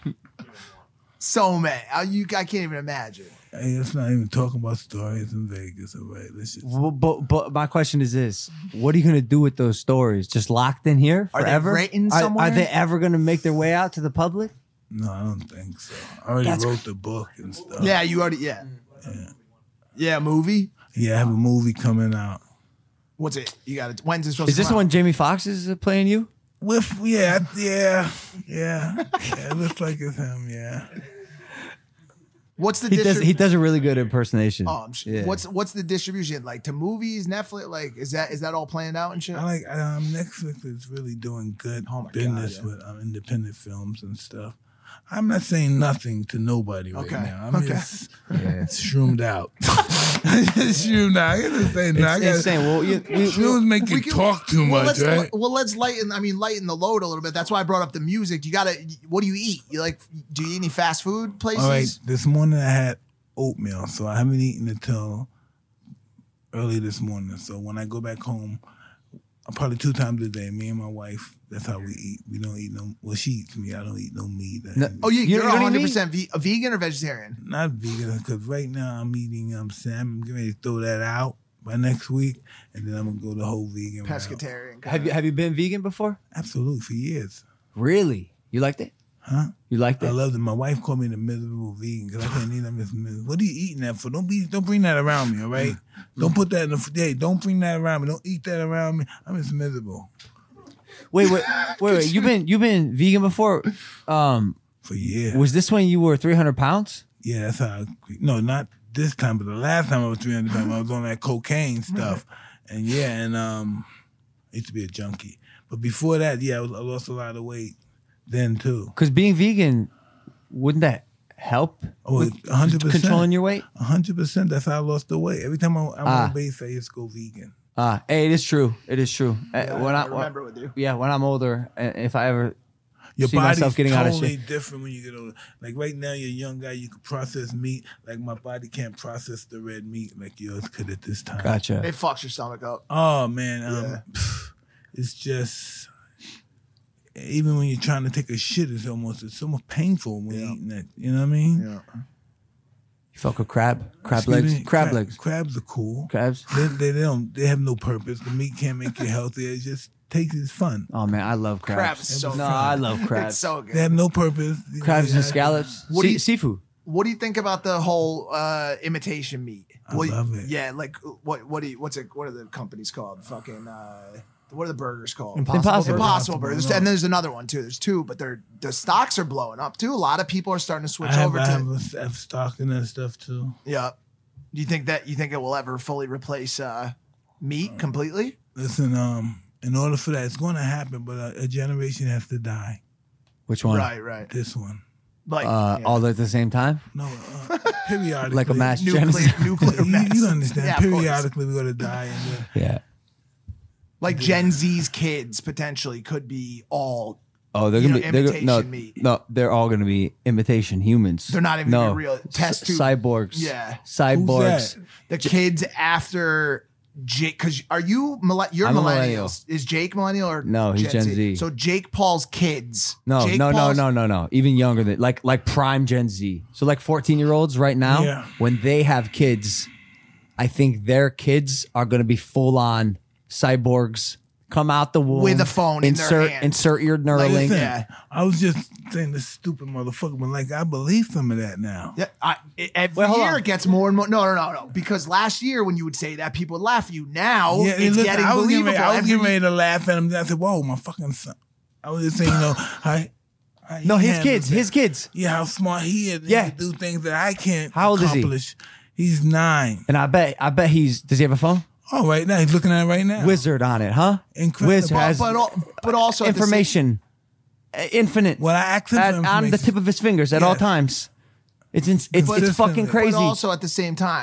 So many. I, you, I can't even imagine. Hey, let's not even talk about stories in Vegas. All right, let's just. Well, but but my question is this: what are you gonna do with those stories? Just locked in here Are they forever? written Are- somewhere? Are, they ever gonna make their way out to the public? No, I don't think so. I already That's- wrote the book and stuff. Yeah, you already. Yeah. Yeah. Yeah, movie. Yeah, I have a movie coming out. What's it? You got it. When's it supposed Is to this come the out? one Jamie Foxx is uh, playing you? With yeah, yeah, yeah. Yeah, it looks like it's him. Yeah. What's the He does. distrib- He does a really good impersonation. Oh, I'm sure. Yeah. What's what's the distribution like to movies, Netflix? Like, is that is that all planned out and shit? I like um, Netflix is really doing good business God, yeah. with um, independent films and stuff. I'm not saying nothing to nobody right Okay, now. I'm okay. just shroomed out. shroomed out. I gotta say, no, I It's gotta, insane. Well, you- we- shrooms make you We can- talk too well, much, let's, right? Well, let's lighten. I mean, lighten the load a little bit. That's why I brought up the music. You gotta. What do you eat? You like? Do you eat any fast food places? All right, this morning I had oatmeal, so I haven't eaten until early this morning. So when I go back home, probably two times a day, me and my wife, that's how we eat. We don't eat no, well, she eats meat. I don't eat no meat. No, Oh, you, You you're don't eat one hundred meat? percent ve- a vegan or vegetarian? Not vegan, because right now I'm eating um, salmon. I'm getting ready to throw that out by next week, and then I'm going to go the whole vegan route. Pescatarian. Have you have you been vegan before? Absolutely, for years. Really? You liked it? Huh? You liked I it? loved it. My wife called me the miserable vegan because I can't eat that miserable. What are you eating that for? Don't be, don't bring that around me, all right? Don't put that in the hey, don't bring that around me. Don't eat that around me. I'm just miserable. Wait, wait, wait, wait. You've been you've been vegan before? Um, For years. was this when you were three hundred pounds? Yeah, that's how. I, no, not this time, but the last time I was three hundred pounds, I was on that cocaine stuff, and yeah, and um, I used to be a junkie. But before that, yeah, I, was, I lost a lot of weight then too. Because being vegan, wouldn't that help? Oh, with one hundred percent controlling your weight? one hundred percent. That's how I lost the weight. Every time I, I'm Ah. on base, I just go vegan. Ah, hey, it is true. It is true. Uh, Yeah, when I I, remember with you. Yeah, when I'm older, and if I ever Your see body's myself getting totally out of shape, different when you get older. Like right now, you're a young guy. You can process meat. Like my body can't process the red meat like yours could at this time. gotcha. It fucks your stomach up. Oh man, um, Yeah. it's just even when you're trying to take a shit, it's almost it's almost painful when you're eating it. You know what I mean? Yeah. You fuck a crab, crab Excuse legs, me? crab Crab- legs, Crabs are cool. crabs. They, they, they don't. They have no purpose. The meat can't make you healthy. It just takes it's fun. Oh man, I love crabs. Crabs is so no, good. I love crabs. It's so good. They have no purpose. crabs They- and scallops, What do Se- you- seafood. What do you think about the whole uh, imitation meat? I What- love it. Yeah, like what? What do you? What's it? What are the companies called? Fucking. Uh, what are the burgers called? Impossible Impossible, Burger. Impossible burgers. And there's another one too. There's two, but they're the stocks are blowing up too. A lot of people are starting to switch I have, over I to. have, a, I have stock in that stuff too. Yeah. Do you think that you think it will ever fully replace uh, meat completely? Listen, um, in order for that, it's going to happen, but a, a generation has to die. Which one? Right, right. This one. Like Uh, yeah. all at the same time, No, uh, periodically. like a mass nuclear, genocide. nuclear You, mass. you understand? Yeah, of course. periodically, we're going to die. And then, Yeah. Like Gen Z's kids potentially could be all. Oh, they're You gonna know, be they're, gonna- no, imitation meat. no, they're all gonna be imitation humans. They're not even no. gonna be real test C- tube. cyborgs. Yeah. cyborgs. Who's The kids after Jake, because are you millenn- you're I'm a millennials? millennial. Is Jake millennial or No, he's Gen Z. So Jake Paul's kids. No, Jake no, no, Paul's- no, no, no. Even younger than like like prime Gen Z. So like fourteen year olds right now, Yeah. when they have kids, I think their kids are gonna be full on cyborgs. Come out the womb With a phone in their insert hand. insert your Neuralink. listen, Yeah. I was just saying this stupid motherfucker, but like I believe some of that now. Yeah, I, it- every Wait, hold year on. it gets more and more. No, no, no, no. Because last year when you would say that, people would laugh at you. Now Yeah, it's listen, getting I was getting believable. ready, I was Every- getting ready to laugh at him. I said, "Whoa, my fucking son!" I was just saying, you know, I, I No, he his handles kids, it. his kids. Yeah, how smart he is. Yeah. He can do things that I can't How old is he? accomplish. He's nine. And I bet I bet he's does he have a phone? Oh, right now he's looking at it right now. Wizard on it, huh? Incredible. Wizard but, has but, al- but also at the same- information, uh, infinite, Well, I asked him at, for on the information. tip of his fingers at all Yes. times. It's ins- it's But it's listen, fucking but crazy. But also at the same time,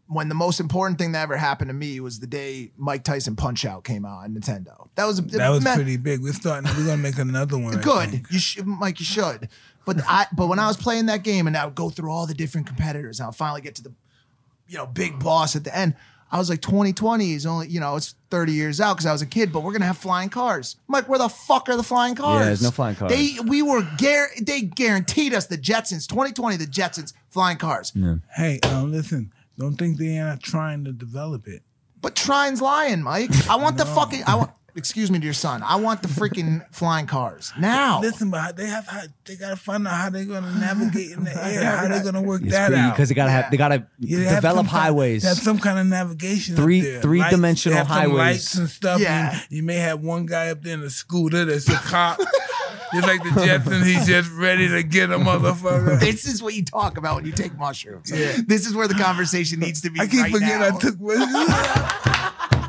when the most important thing that ever happened to me was the day Mike Tyson Punch Out came out on Nintendo. That was That was man, pretty big. We're starting. We're gonna make another one. I good. think. You should, Mike. You should. But I. But when I was playing that game and I would go through all the different competitors, and I'll finally get to the, you know, big boss at the end. I was like, twenty twenty is only, you know, it's thirty years out because I was a kid, but we're gonna have flying cars. I'm like, where the fuck are the flying cars? Yeah, there's no flying cars. They we were gar- they guaranteed us the Jetsons, twenty twenty, the Jetsons flying cars. Yeah. Hey, um, listen. Don't think they are trying to develop it. But Trine's lying, Mike. I want the fucking. I want. Excuse me to your son. I want the freaking flying cars now. Listen, but they have how, they gotta find out how they're gonna navigate in the air. How they're gonna work It's that pretty- out. because they gotta have they gotta Yeah, they have develop some kind- highways. They have some kind of navigation. Three- up there. three-dimensional Lights, they have some highways. lights and stuff. Yeah. You, you may have one guy up there in a scooter that's a cop. It's like the Jetsons. He's just ready to get a motherfucker. This is what you talk about when you take mushrooms. Yeah. This is where the conversation needs to be. I keep right forgetting now. I took mushrooms.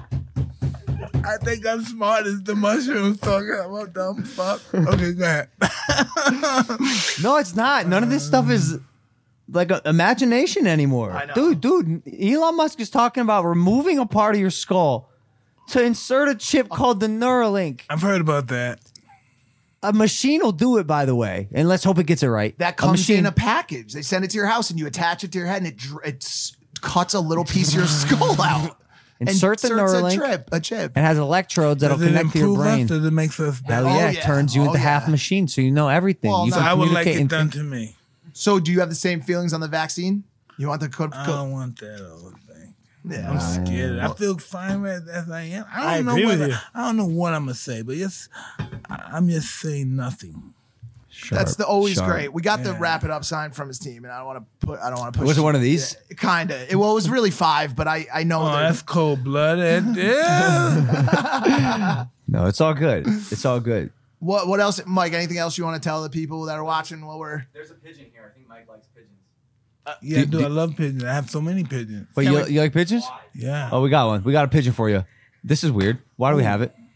I think I'm smart as the mushrooms talking about dumb fuck. Okay, go ahead. No, it's not. None of this stuff is like a, imagination anymore. I know. Dude, dude, Elon Musk is talking about removing a part of your skull to insert a chip called the Neuralink. I've heard about that. A machine will do it, by the way, and let's hope it gets it right. That a comes machine, in a package. They send it to your house and you attach it to your head and it dr- it s- cuts a little piece of your skull out. Insert the Inserts Neuralink. a chip. A chip. and has electrodes that'll Does it connect to your improve brain. us? Does it make us better? Hell yeah, Oh, it yeah. turns you Oh, into yeah. half machine, so you know everything. Well, you no, can I would like communicate it and done think. to me. So do you have the same feelings on the vaccine? You want the co- I co- don't want that old thing. Yeah. I'm scared. I feel fine as as I am. I don't I know agree with what you. I don't know what I'm gonna say, but just I- I'm just saying nothing. Sharp, That's the always sharp. great. We got the Yeah. wrap it up sign from his team, and I don't want to put. I don't want to push. Was it one of these? Yeah, kinda. It, well, it was really five, but I I know Oh, that. that's cold blooded. Yeah. No, it's all good. It's all good. What what else, Mike? Anything else you want to tell the people that are watching while we're? There's a pigeon here. I think Mike likes pigeons. Yeah, I Do- do. do- I love pigeons. I have so many pigeons. Wait, you, you like pigeons? Yeah. Oh, we got one. We got a pigeon for you. This is weird. Why do we have it?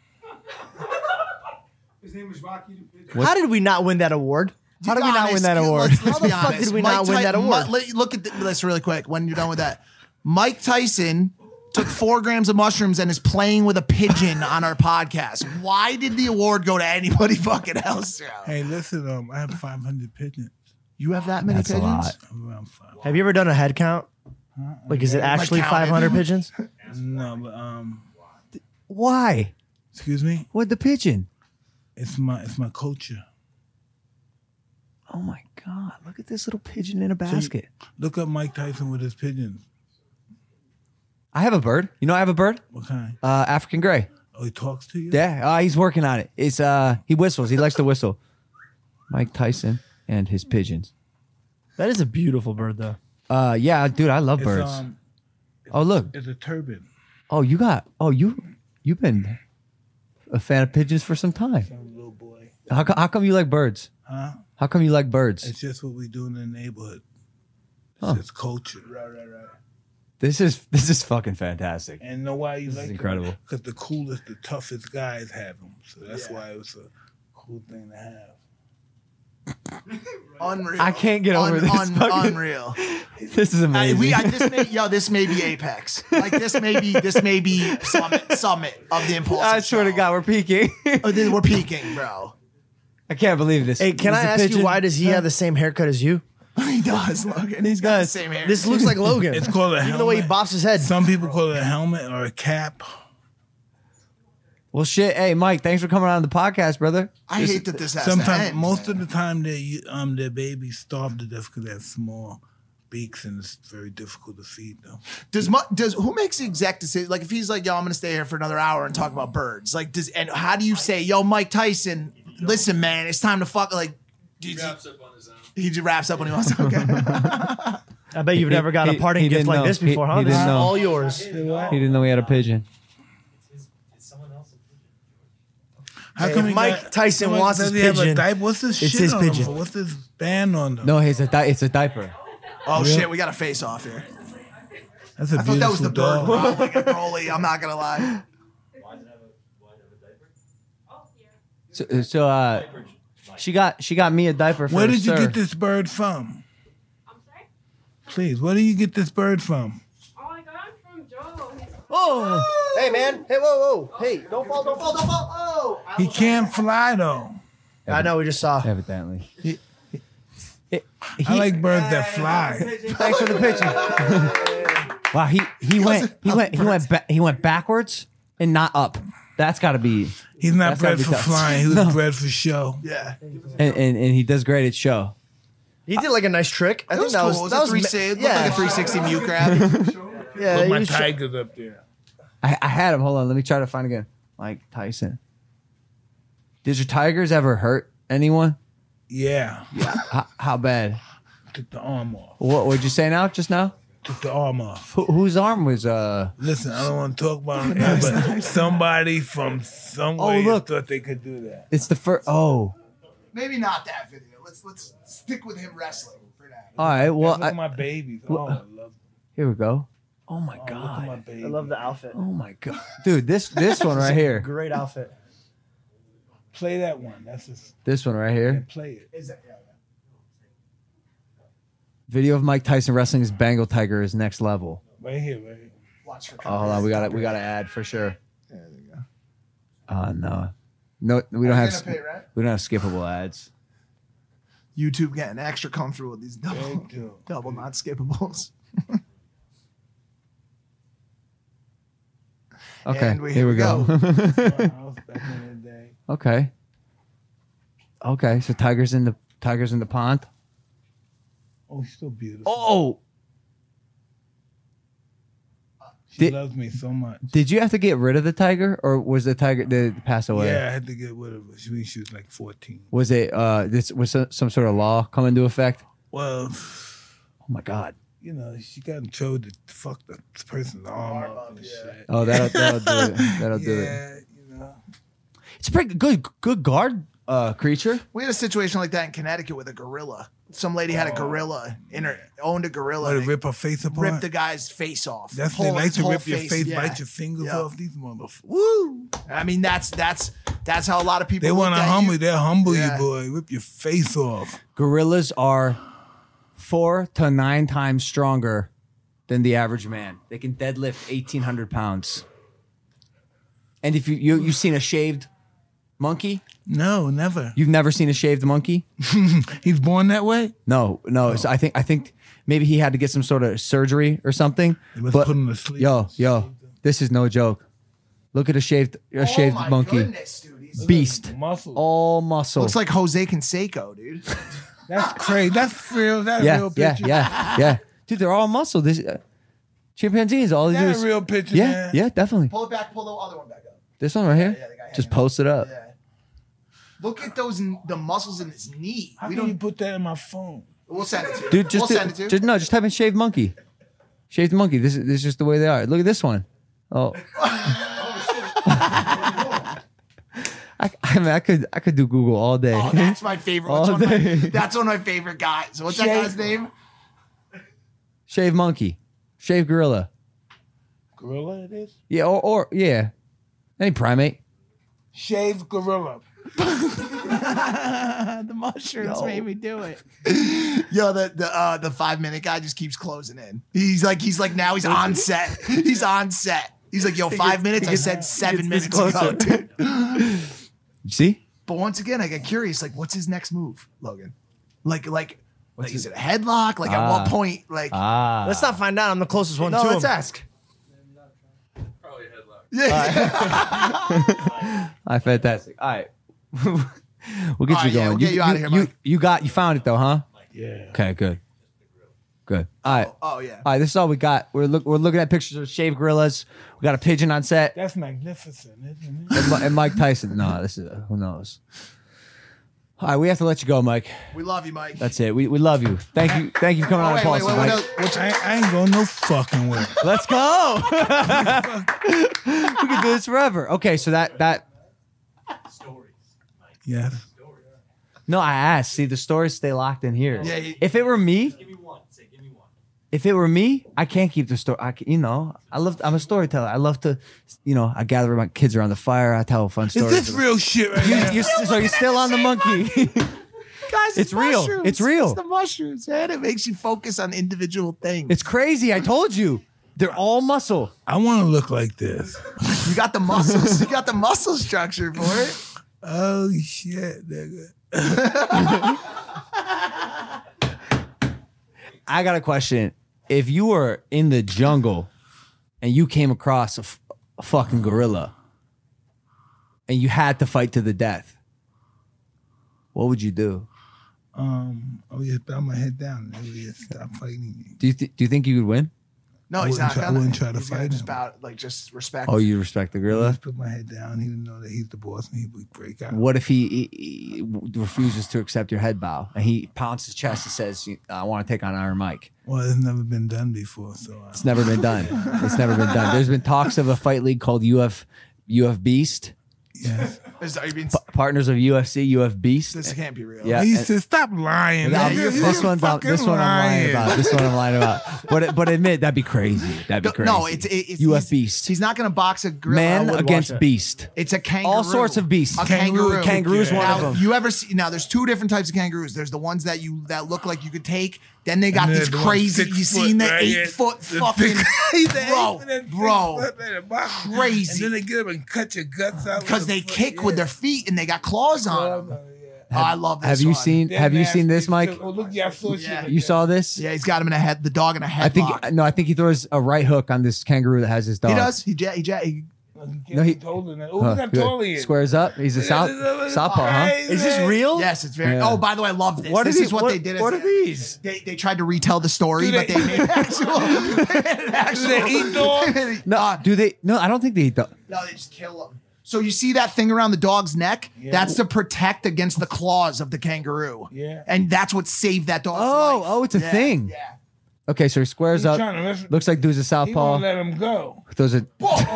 His name was Rocky the Pigeon. What? How did we not win that award? How did we not win that Honest, award? Let's, let's How the be fuck honest. did we Mike not win Ty- that award? Mu- let- look at th- this really quick. When you're done with that, Mike Tyson took four grams of mushrooms and is playing with a pigeon on our podcast. Why did the award go to anybody fucking else? Hey, listen, um, I have five hundred pigeons. You have that many That's a pigeons? lot. Around five. Have you ever done a head count? Like, is it actually counted. five hundred pigeons? No, but um, Why? excuse me. What the pigeon? It's my it's my culture. Oh my God! Look at this little pigeon in a basket. Look up Mike Tyson with his pigeons. I have a bird. You know, I have a bird. What kind? Uh, African gray. Oh, he talks to you? Yeah, uh, he's working on it. It's uh, he whistles. He likes to whistle. Mike Tyson and his pigeons. That is a beautiful bird, though. Uh, yeah, dude, I love It's, birds. um, Oh, look. it's a turban. Oh, you got. Oh, you you've been a fan of pigeons for some time. Some little boy. How, co- how come you like birds? Huh? How come you like birds? It's just what we do in the neighborhood. It's Huh. just culture. Right, right, right. This is this is fucking fantastic. And know why you This like is incredible. Because the coolest, the toughest guys have them. So that's why it was a cool thing to have. Unreal. I can't get over Un- this. un- fucking- unreal. This is I, amazing. we, I, this may, yo, this may be Apex. Like this may be this may be summit summit of the impulse. I swear to God, we're peaking. Oh, then we're peaking, bro. I can't believe this. Hey, can This I is a ask you pigeon. why does he have the same haircut as you? He does, Logan. He's got the same hair. This looks like Logan. It's called a Even helmet. the way he bops his head. Some people call it a helmet or a cap. Well, shit. Hey, Mike, thanks for coming on the podcast, brother. I hate that this has to Sometimes, end. most of the time, they um their babies starve to death because they have small beaks and it's very difficult to feed them. Does Mu- does who makes the exact decision? Like if he's like, yo, I'm gonna stay here for another hour and talk about birds. Like does and how do you say, yo, Mike Tyson, listen, man, it's time to fuck. Like he wraps up on his own. He just wraps up when he wants to. Okay. I bet you've He- never got he- a parting he gift didn't like know. this He- before, he huh? This didn't is know. all yours. He didn't know he had a pigeon. How Hey, come if he Mike got- Tyson Does wants he his have a pigeon, diaper? What's this it's shit his on him pigeon. for? What's this band on them? No, it's a di- it's a diaper. Oh Really? shit, we got a face off here. That's a I thought that was the beautiful bird dog. like a Broly. I'm not gonna lie. So, so uh, she got she got me a diaper. For Where did you Sir. get this bird from? Please, where do you get this bird from? Oh, Oh. Hey, man. Hey, whoa, whoa. Hey, don't fall, don't fall, don't fall. Oh. He can't fly though. I know, we just saw. Evidently. He, it, he, I like birds that fly. Thanks for the picture. Wow, he he went he went he went ba- he went backwards and not up. That's got to be. He's not that's gotta bred be for tough. flying. He was No. bred for show. Yeah. And, and and he does great at show. He did like a nice trick. I It think was that cool. was It was that a was three ma- save. Yeah, Looked like a three sixty mute grab. yeah. Put he my was sh- tigers up there. I, I had him. Hold on, let me try to find again. Mike Tyson. Did your Tigers ever hurt anyone? Yeah. How, how bad? Took the arm off. What would you say now? Just now? Took the arm off. Who, whose arm was? Uh. Listen, I don't want to talk about it, but somebody from somewhere Oh, look. thought they could do that. It's the first. Oh. Maybe not that video. Let's let's stick with him wrestling for now. All right. Well, Look I, at my babies. Oh, I love them. here we go. Oh my Oh, look at god. my babies. I love the outfit. Oh my god, dude. This this one right here. Great outfit. Play that one. That's just This one right here. play it. Is that, yeah, yeah. Video of Mike Tyson wrestling his Bengal tiger is next level. Right here, right here. Watch for Oh, hold on. We got to we got to add for sure. Yeah, there you go. Uh no. No, we don't Are have you gonna pay rent? we don't have skippable ads. YouTube getting extra comfortable with these double, Thank you. double not skippables. Okay, And we- here we here go. we My house back in the day. Okay. Okay, so tigers in the tigers in the pond. Oh, she's so beautiful. Oh, she did- loves me so much. did you have to get rid of the tiger, or was the tiger did it pass away? Yeah, I had to get rid of her. She, she was like fourteen. Was it uh this was some, some sort of law come into effect? Well, Oh my god. you know, she got in trouble to fuck the person's arm up and shit. Oh, that'll that'll do it. That'll do it. Yeah, you know. It's a pretty good good guard uh creature. We had a situation like that in Connecticut with a gorilla. Some lady had a gorilla in her owned a gorilla. Or to They rip her face apart. ripped the guy's face off. That's Whole- they like his to whole rip your face, yeah. bite your fingers Yeah. off. These motherfuckers. Woo! I mean, that's that's that's how a lot of people. They want to looked at humble you. you. They'll humble Yeah. you, boy. Rip your face off. Gorillas are four to nine times stronger than the average man. They can deadlift eighteen hundred pounds. And if you you you've seen a shaved monkey, No, never. you've never seen a shaved monkey. He's born that way? No, no. So I think I think maybe he had to get some sort of surgery or something. They must But put him to sleep. yo, yo, this is no joke. Look at a shaved a shaved oh my monkey. Goodness, dude. He's Beast. Muscle. All muscle. looks like Jose Canseco, dude. That's crazy. That's real. That's yeah, real yeah, picture. yeah, yeah. Dude, they're all muscle. This uh, chimpanzees, all they do That's is a real picture, yeah, man. yeah, definitely. Pull it back. Pull the other one back up. This one right here, yeah, the guy just hanging post it up. Yeah. Look at those the muscles in his knee. How we can you don't. put that in my phone? We'll send it to you. Dude, just, we'll do- send it to you. just no, just type in shaved monkey. Shaved monkey. This is this is just the way they are. Look at this one. Oh. I, I mean, I could I could do Google all day. Oh, that's my favorite. All That's one, of my, day. that's one of my favorite guys. What's that Shave- guy's name? Shaved monkey, shaved gorilla. Gorilla it is? Yeah, or, or yeah, any primate. Shaved gorilla. The mushrooms Yo. made me do it. Yo, the the uh, the five minute guy just keeps closing in. He's like he's like now he's on set. He's on set. He's like, yo, five minutes. I said seven gets minutes ago, closer. dude. You see? But once again, I get curious. Like, what's his next move, Logan? Like, like, like is it a headlock? Like, at Ah. what point? Like, Ah, Let's not find out. I'm the closest one no, to let's him. ask. Probably a headlock. Yeah. all right, fantastic. All right, we'll get All you right, yeah, going. we'll get you outta here, you, Mike. you got you found it though, huh? Yeah. Okay, good, good. All right. Oh yeah. All right, this is all we got. We're look, we're looking at pictures of shaved gorillas. We got a pigeon on set, That's magnificent, isn't it? and, Mi- and Mike Tyson. No, this is who knows. All right, we have to let you go, Mike. We love you, Mike. That's it. We, we love you. Thank you. Thank you for coming Oh, on wait, the wait, Pulse, wait, what Mike. else- what's- I, I ain't going no fucking way. Let's go. We can do this forever. Okay, so that that Yes. no, I asked. See, the stories stay locked in here. Yeah, he- if it were me, Give me one. Say, give me one. if it were me, I can't keep the story. I, can- you know, I love. I'm a storyteller. I love to, you know, I gather my kids around the fire. I tell fun Is stories. this real shit right You, now? you're, so you're still on the monkey. Guys, It's real. mushrooms. It's real. It's the mushrooms, man. It makes you focus on individual things. It's crazy. I told you. They're all muscle. I want to look like this. You got the muscles. You got the muscle structure for it. Oh shit, nigga. I got a question. If you were in the jungle and you came across a, f- a fucking gorilla and you had to fight to the death, what would you do? Um, oh yeah, bow my head down. Oh yeah, stop fighting me. Do you th- do you think you would win? No, I he's wouldn't not try- I gonna. wouldn't try to He's gonna fight just him. bow, like just respect. Oh, you respect the gorilla? Just put my head down. He would know that he's the boss and he would break out. What if he, he, he refuses to accept your head bow and he pounds his chest and says, "I want to take on Iron Mike"? Well, it's never been done before, so I It's never been done. It's never been done. There's been talks of a fight league called U F U F Beast. Yes. Is, are you being, P- partners of U F C, U F Beast. this can't be real. Yeah, He and- said, "Stop lying." Yeah, nigga. you're- You're this one's out, fucking this one I'm lying lying. about. This one I'm lying about. But but admit that'd be crazy. That'd be crazy. No, it's, it- it's U F he's- Beast. He's not going to box a gorilla. Man I would against watch it. beast. It's a kangaroo. All sorts of beasts. A kangaroo. Kangaroo's one now, of them. You ever see? Now, there's two different types of kangaroos. There's the ones that you that look like you could take. Then they got And then these the ones crazy. six You foot, seen the right? eight Yeah, foot the fucking big- He's the bro, eight foot and bro, six foot in the box. crazy. And then they get up and cut your guts out Because with they a foot. kick with their feet and they got claws on them. Oh, I love this. Have you one. seen Have you seen this, Mike? Oh, look, yeah, I saw shit. You saw this? Yeah, he's got him in a head. The dog in a head. I think no. I think he throws a right hook on this kangaroo that has his dog. he does. He jet. He jet. He, No, he Oh, look Huh, how good. tall he is. Squares up. He's a south southpaw, huh? Is this real? Yes, it's very. Yeah. Oh, by the way, I love this. What this is is it? what, What- they did. as what a- are these? They, they tried to retell the story, Do but they- they made an actual. They made an actual Do they eat dogs? No, do they? No, I don't think they eat dog. No, they just kill them. So you see that thing around the dog's neck? Yeah. That's to protect against the claws of the kangaroo. Yeah. And that's what saved that dog's Oh, life. oh, it's a Yeah, thing. Yeah. Okay, so he squares He's up. trying to mess- Looks like dude's a He southpaw. won't let him go. Those are.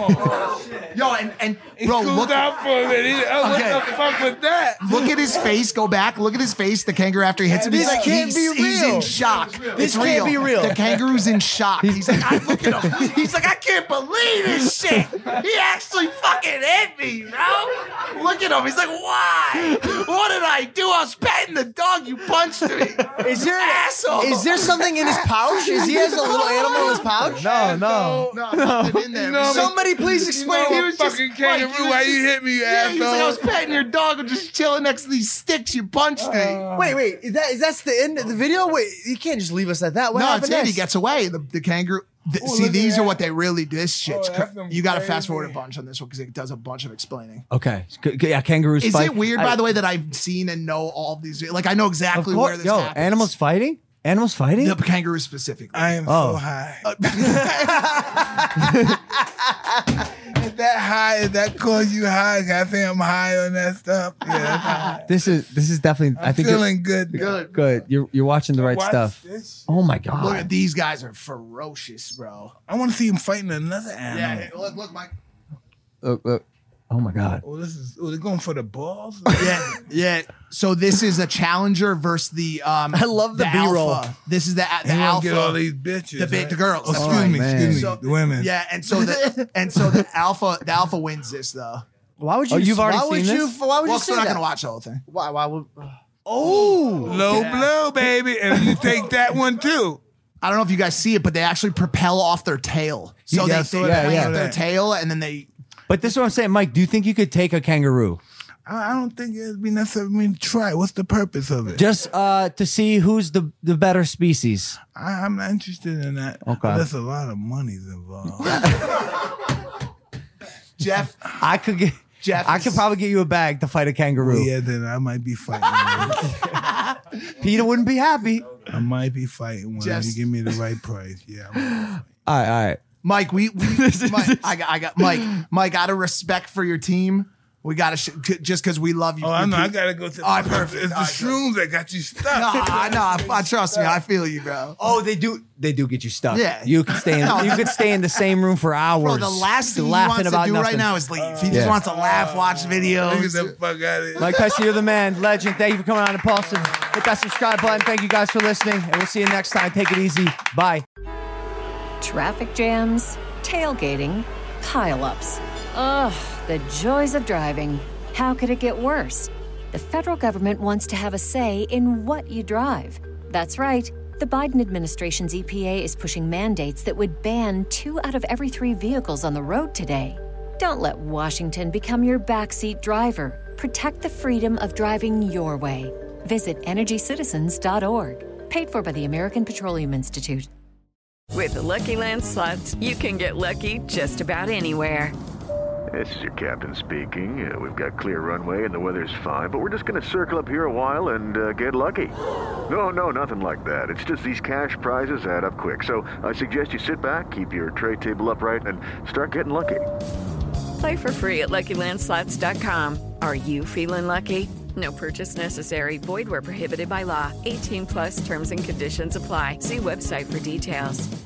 Yo, and, and He bro, cooled look, out for a minute. He- Oh, Okay. what the fuck was that? look at his face. Go back. Look at his face. The kangaroo after he hits him. This he's, can't he's, be he's real. in shock. This it's can't real. be real. The kangaroo's in shock. He's like, I look at him. He's like, I can't believe this shit. He actually fucking hit me, bro. Look at him. He's like, why? What did I do? I was petting the dog. You punched me. Is there Asshole. is there something in his pouch? Is he has a little animal in his pouch? No, no. No, nothing in there. No, Somebody please explain. You He know, was just- fucking kangaroo, why you hit me, you Yeah, he was like, I was asshole? petting your dog and just chilling next to these sticks. You punched me. Wait, wait. Is that is that's the end of the video? Wait, you can't just leave us at that. What no, happened it's it. He next? gets away. The, the kangaroo. th- Oh, see, look at these are that. what they really do. This shit's. Oh, cra- that's some you got to crazy- fast forward a bunch on this one because it does a bunch of explaining. Okay. G- g- Yeah, kangaroos. Is fight. it weird, I- by the way, that I've seen and know all of these? Like, I know Of exactly course. where this Yo, happens. animals fighting? Animals fighting? The kangaroo specifically. I am Oh. so high. Is that high? Is that cause you high? I think I'm high on that stuff. Yeah, that's high. This is this is definitely. I'm I think you're- feeling good. Good. good. You're you're watching the right Watch stuff. this. Oh my Look god. at these guys are ferocious, bro. I want to see him fighting another animal. Yeah, look, look, Mike. Look, look. Oh my god. Oh, this is. Oh, they're going for the balls. Yeah, yeah. So this is a challenger versus the. Um, I love the B-roll. alpha. This is the the They want alpha. to get all these bitches. the, big, right? the girls. Oh, that's excuse right. me, man. excuse me, So- the women. Yeah, and so the and so the alpha the alpha wins this though. Why would you? Oh, you've already why would seen you? this? Why would Well, you so say we're not that? gonna watch the whole thing. Why? Why would? Oh. Low blow, baby, and you take that one too. I don't know if you guys see it, but they actually propel off their tail. So Yeah, they, so they yeah, plant yeah. their tail and then they. But this is what I'm saying, Mike. Do you think you could take a kangaroo I, I don't think it'd be necessary for me to try. What's the purpose of it? just uh, to see who's the the better species? I, I'm not interested in that. Okay. But there's a lot of money's involved. Jeff, I could get. Jeff, I could probably get you a bag to fight a kangaroo. Well, yeah, then I might be fighting one. Peter wouldn't be happy. I might be fighting one. Just- You give me the right price. Yeah. I'm All right, all right. Mike, we, we Mike, I got, I got Mike, Mike, out of respect for your team, we got to sh- c- just because we love you. oh, your I know. I pe- gotta go to. All right, perfect. It's the All right, shrooms that got you stuck. No, I know. I, I trust me. I feel you, bro. Oh, they do. They do get you stuck. Yeah. you could stay in. No. You could stay in the same room for hours. Bro, the last thing he laughing wants to about do nothing. right now is leave. He just Yeah. wants to laugh, watch Get videos. the fuck out of here. Mike Tyson, you're the man, legend. Thank you for coming on Impulsive. Hit that subscribe button. Thank you guys for listening, and we'll see you next time. Take it easy. Bye. Traffic jams, tailgating, pileups. Ugh, the joys of driving. How could it get worse? The federal government wants to have a say in what you drive. That's right. The Biden administration's E P A is pushing mandates that would ban two out of every three vehicles on the road today. Don't let Washington become your backseat driver. Protect the freedom of driving your way. Visit energy citizens dot org. Paid for by the American Petroleum Institute. With the Lucky Land Slots, you can get lucky just about anywhere. This is your captain speaking. Uh, we've got clear runway and the weather's fine, but we're just going to circle up here a while and uh, get lucky. No, no, nothing like that. It's just these cash prizes add up quick. So I suggest you sit back, keep your tray table upright, and start getting lucky. Play for free at Lucky Land Slots dot com. Are you feeling lucky? No purchase necessary. Void where prohibited by law. eighteen plus terms and conditions apply. See website for details.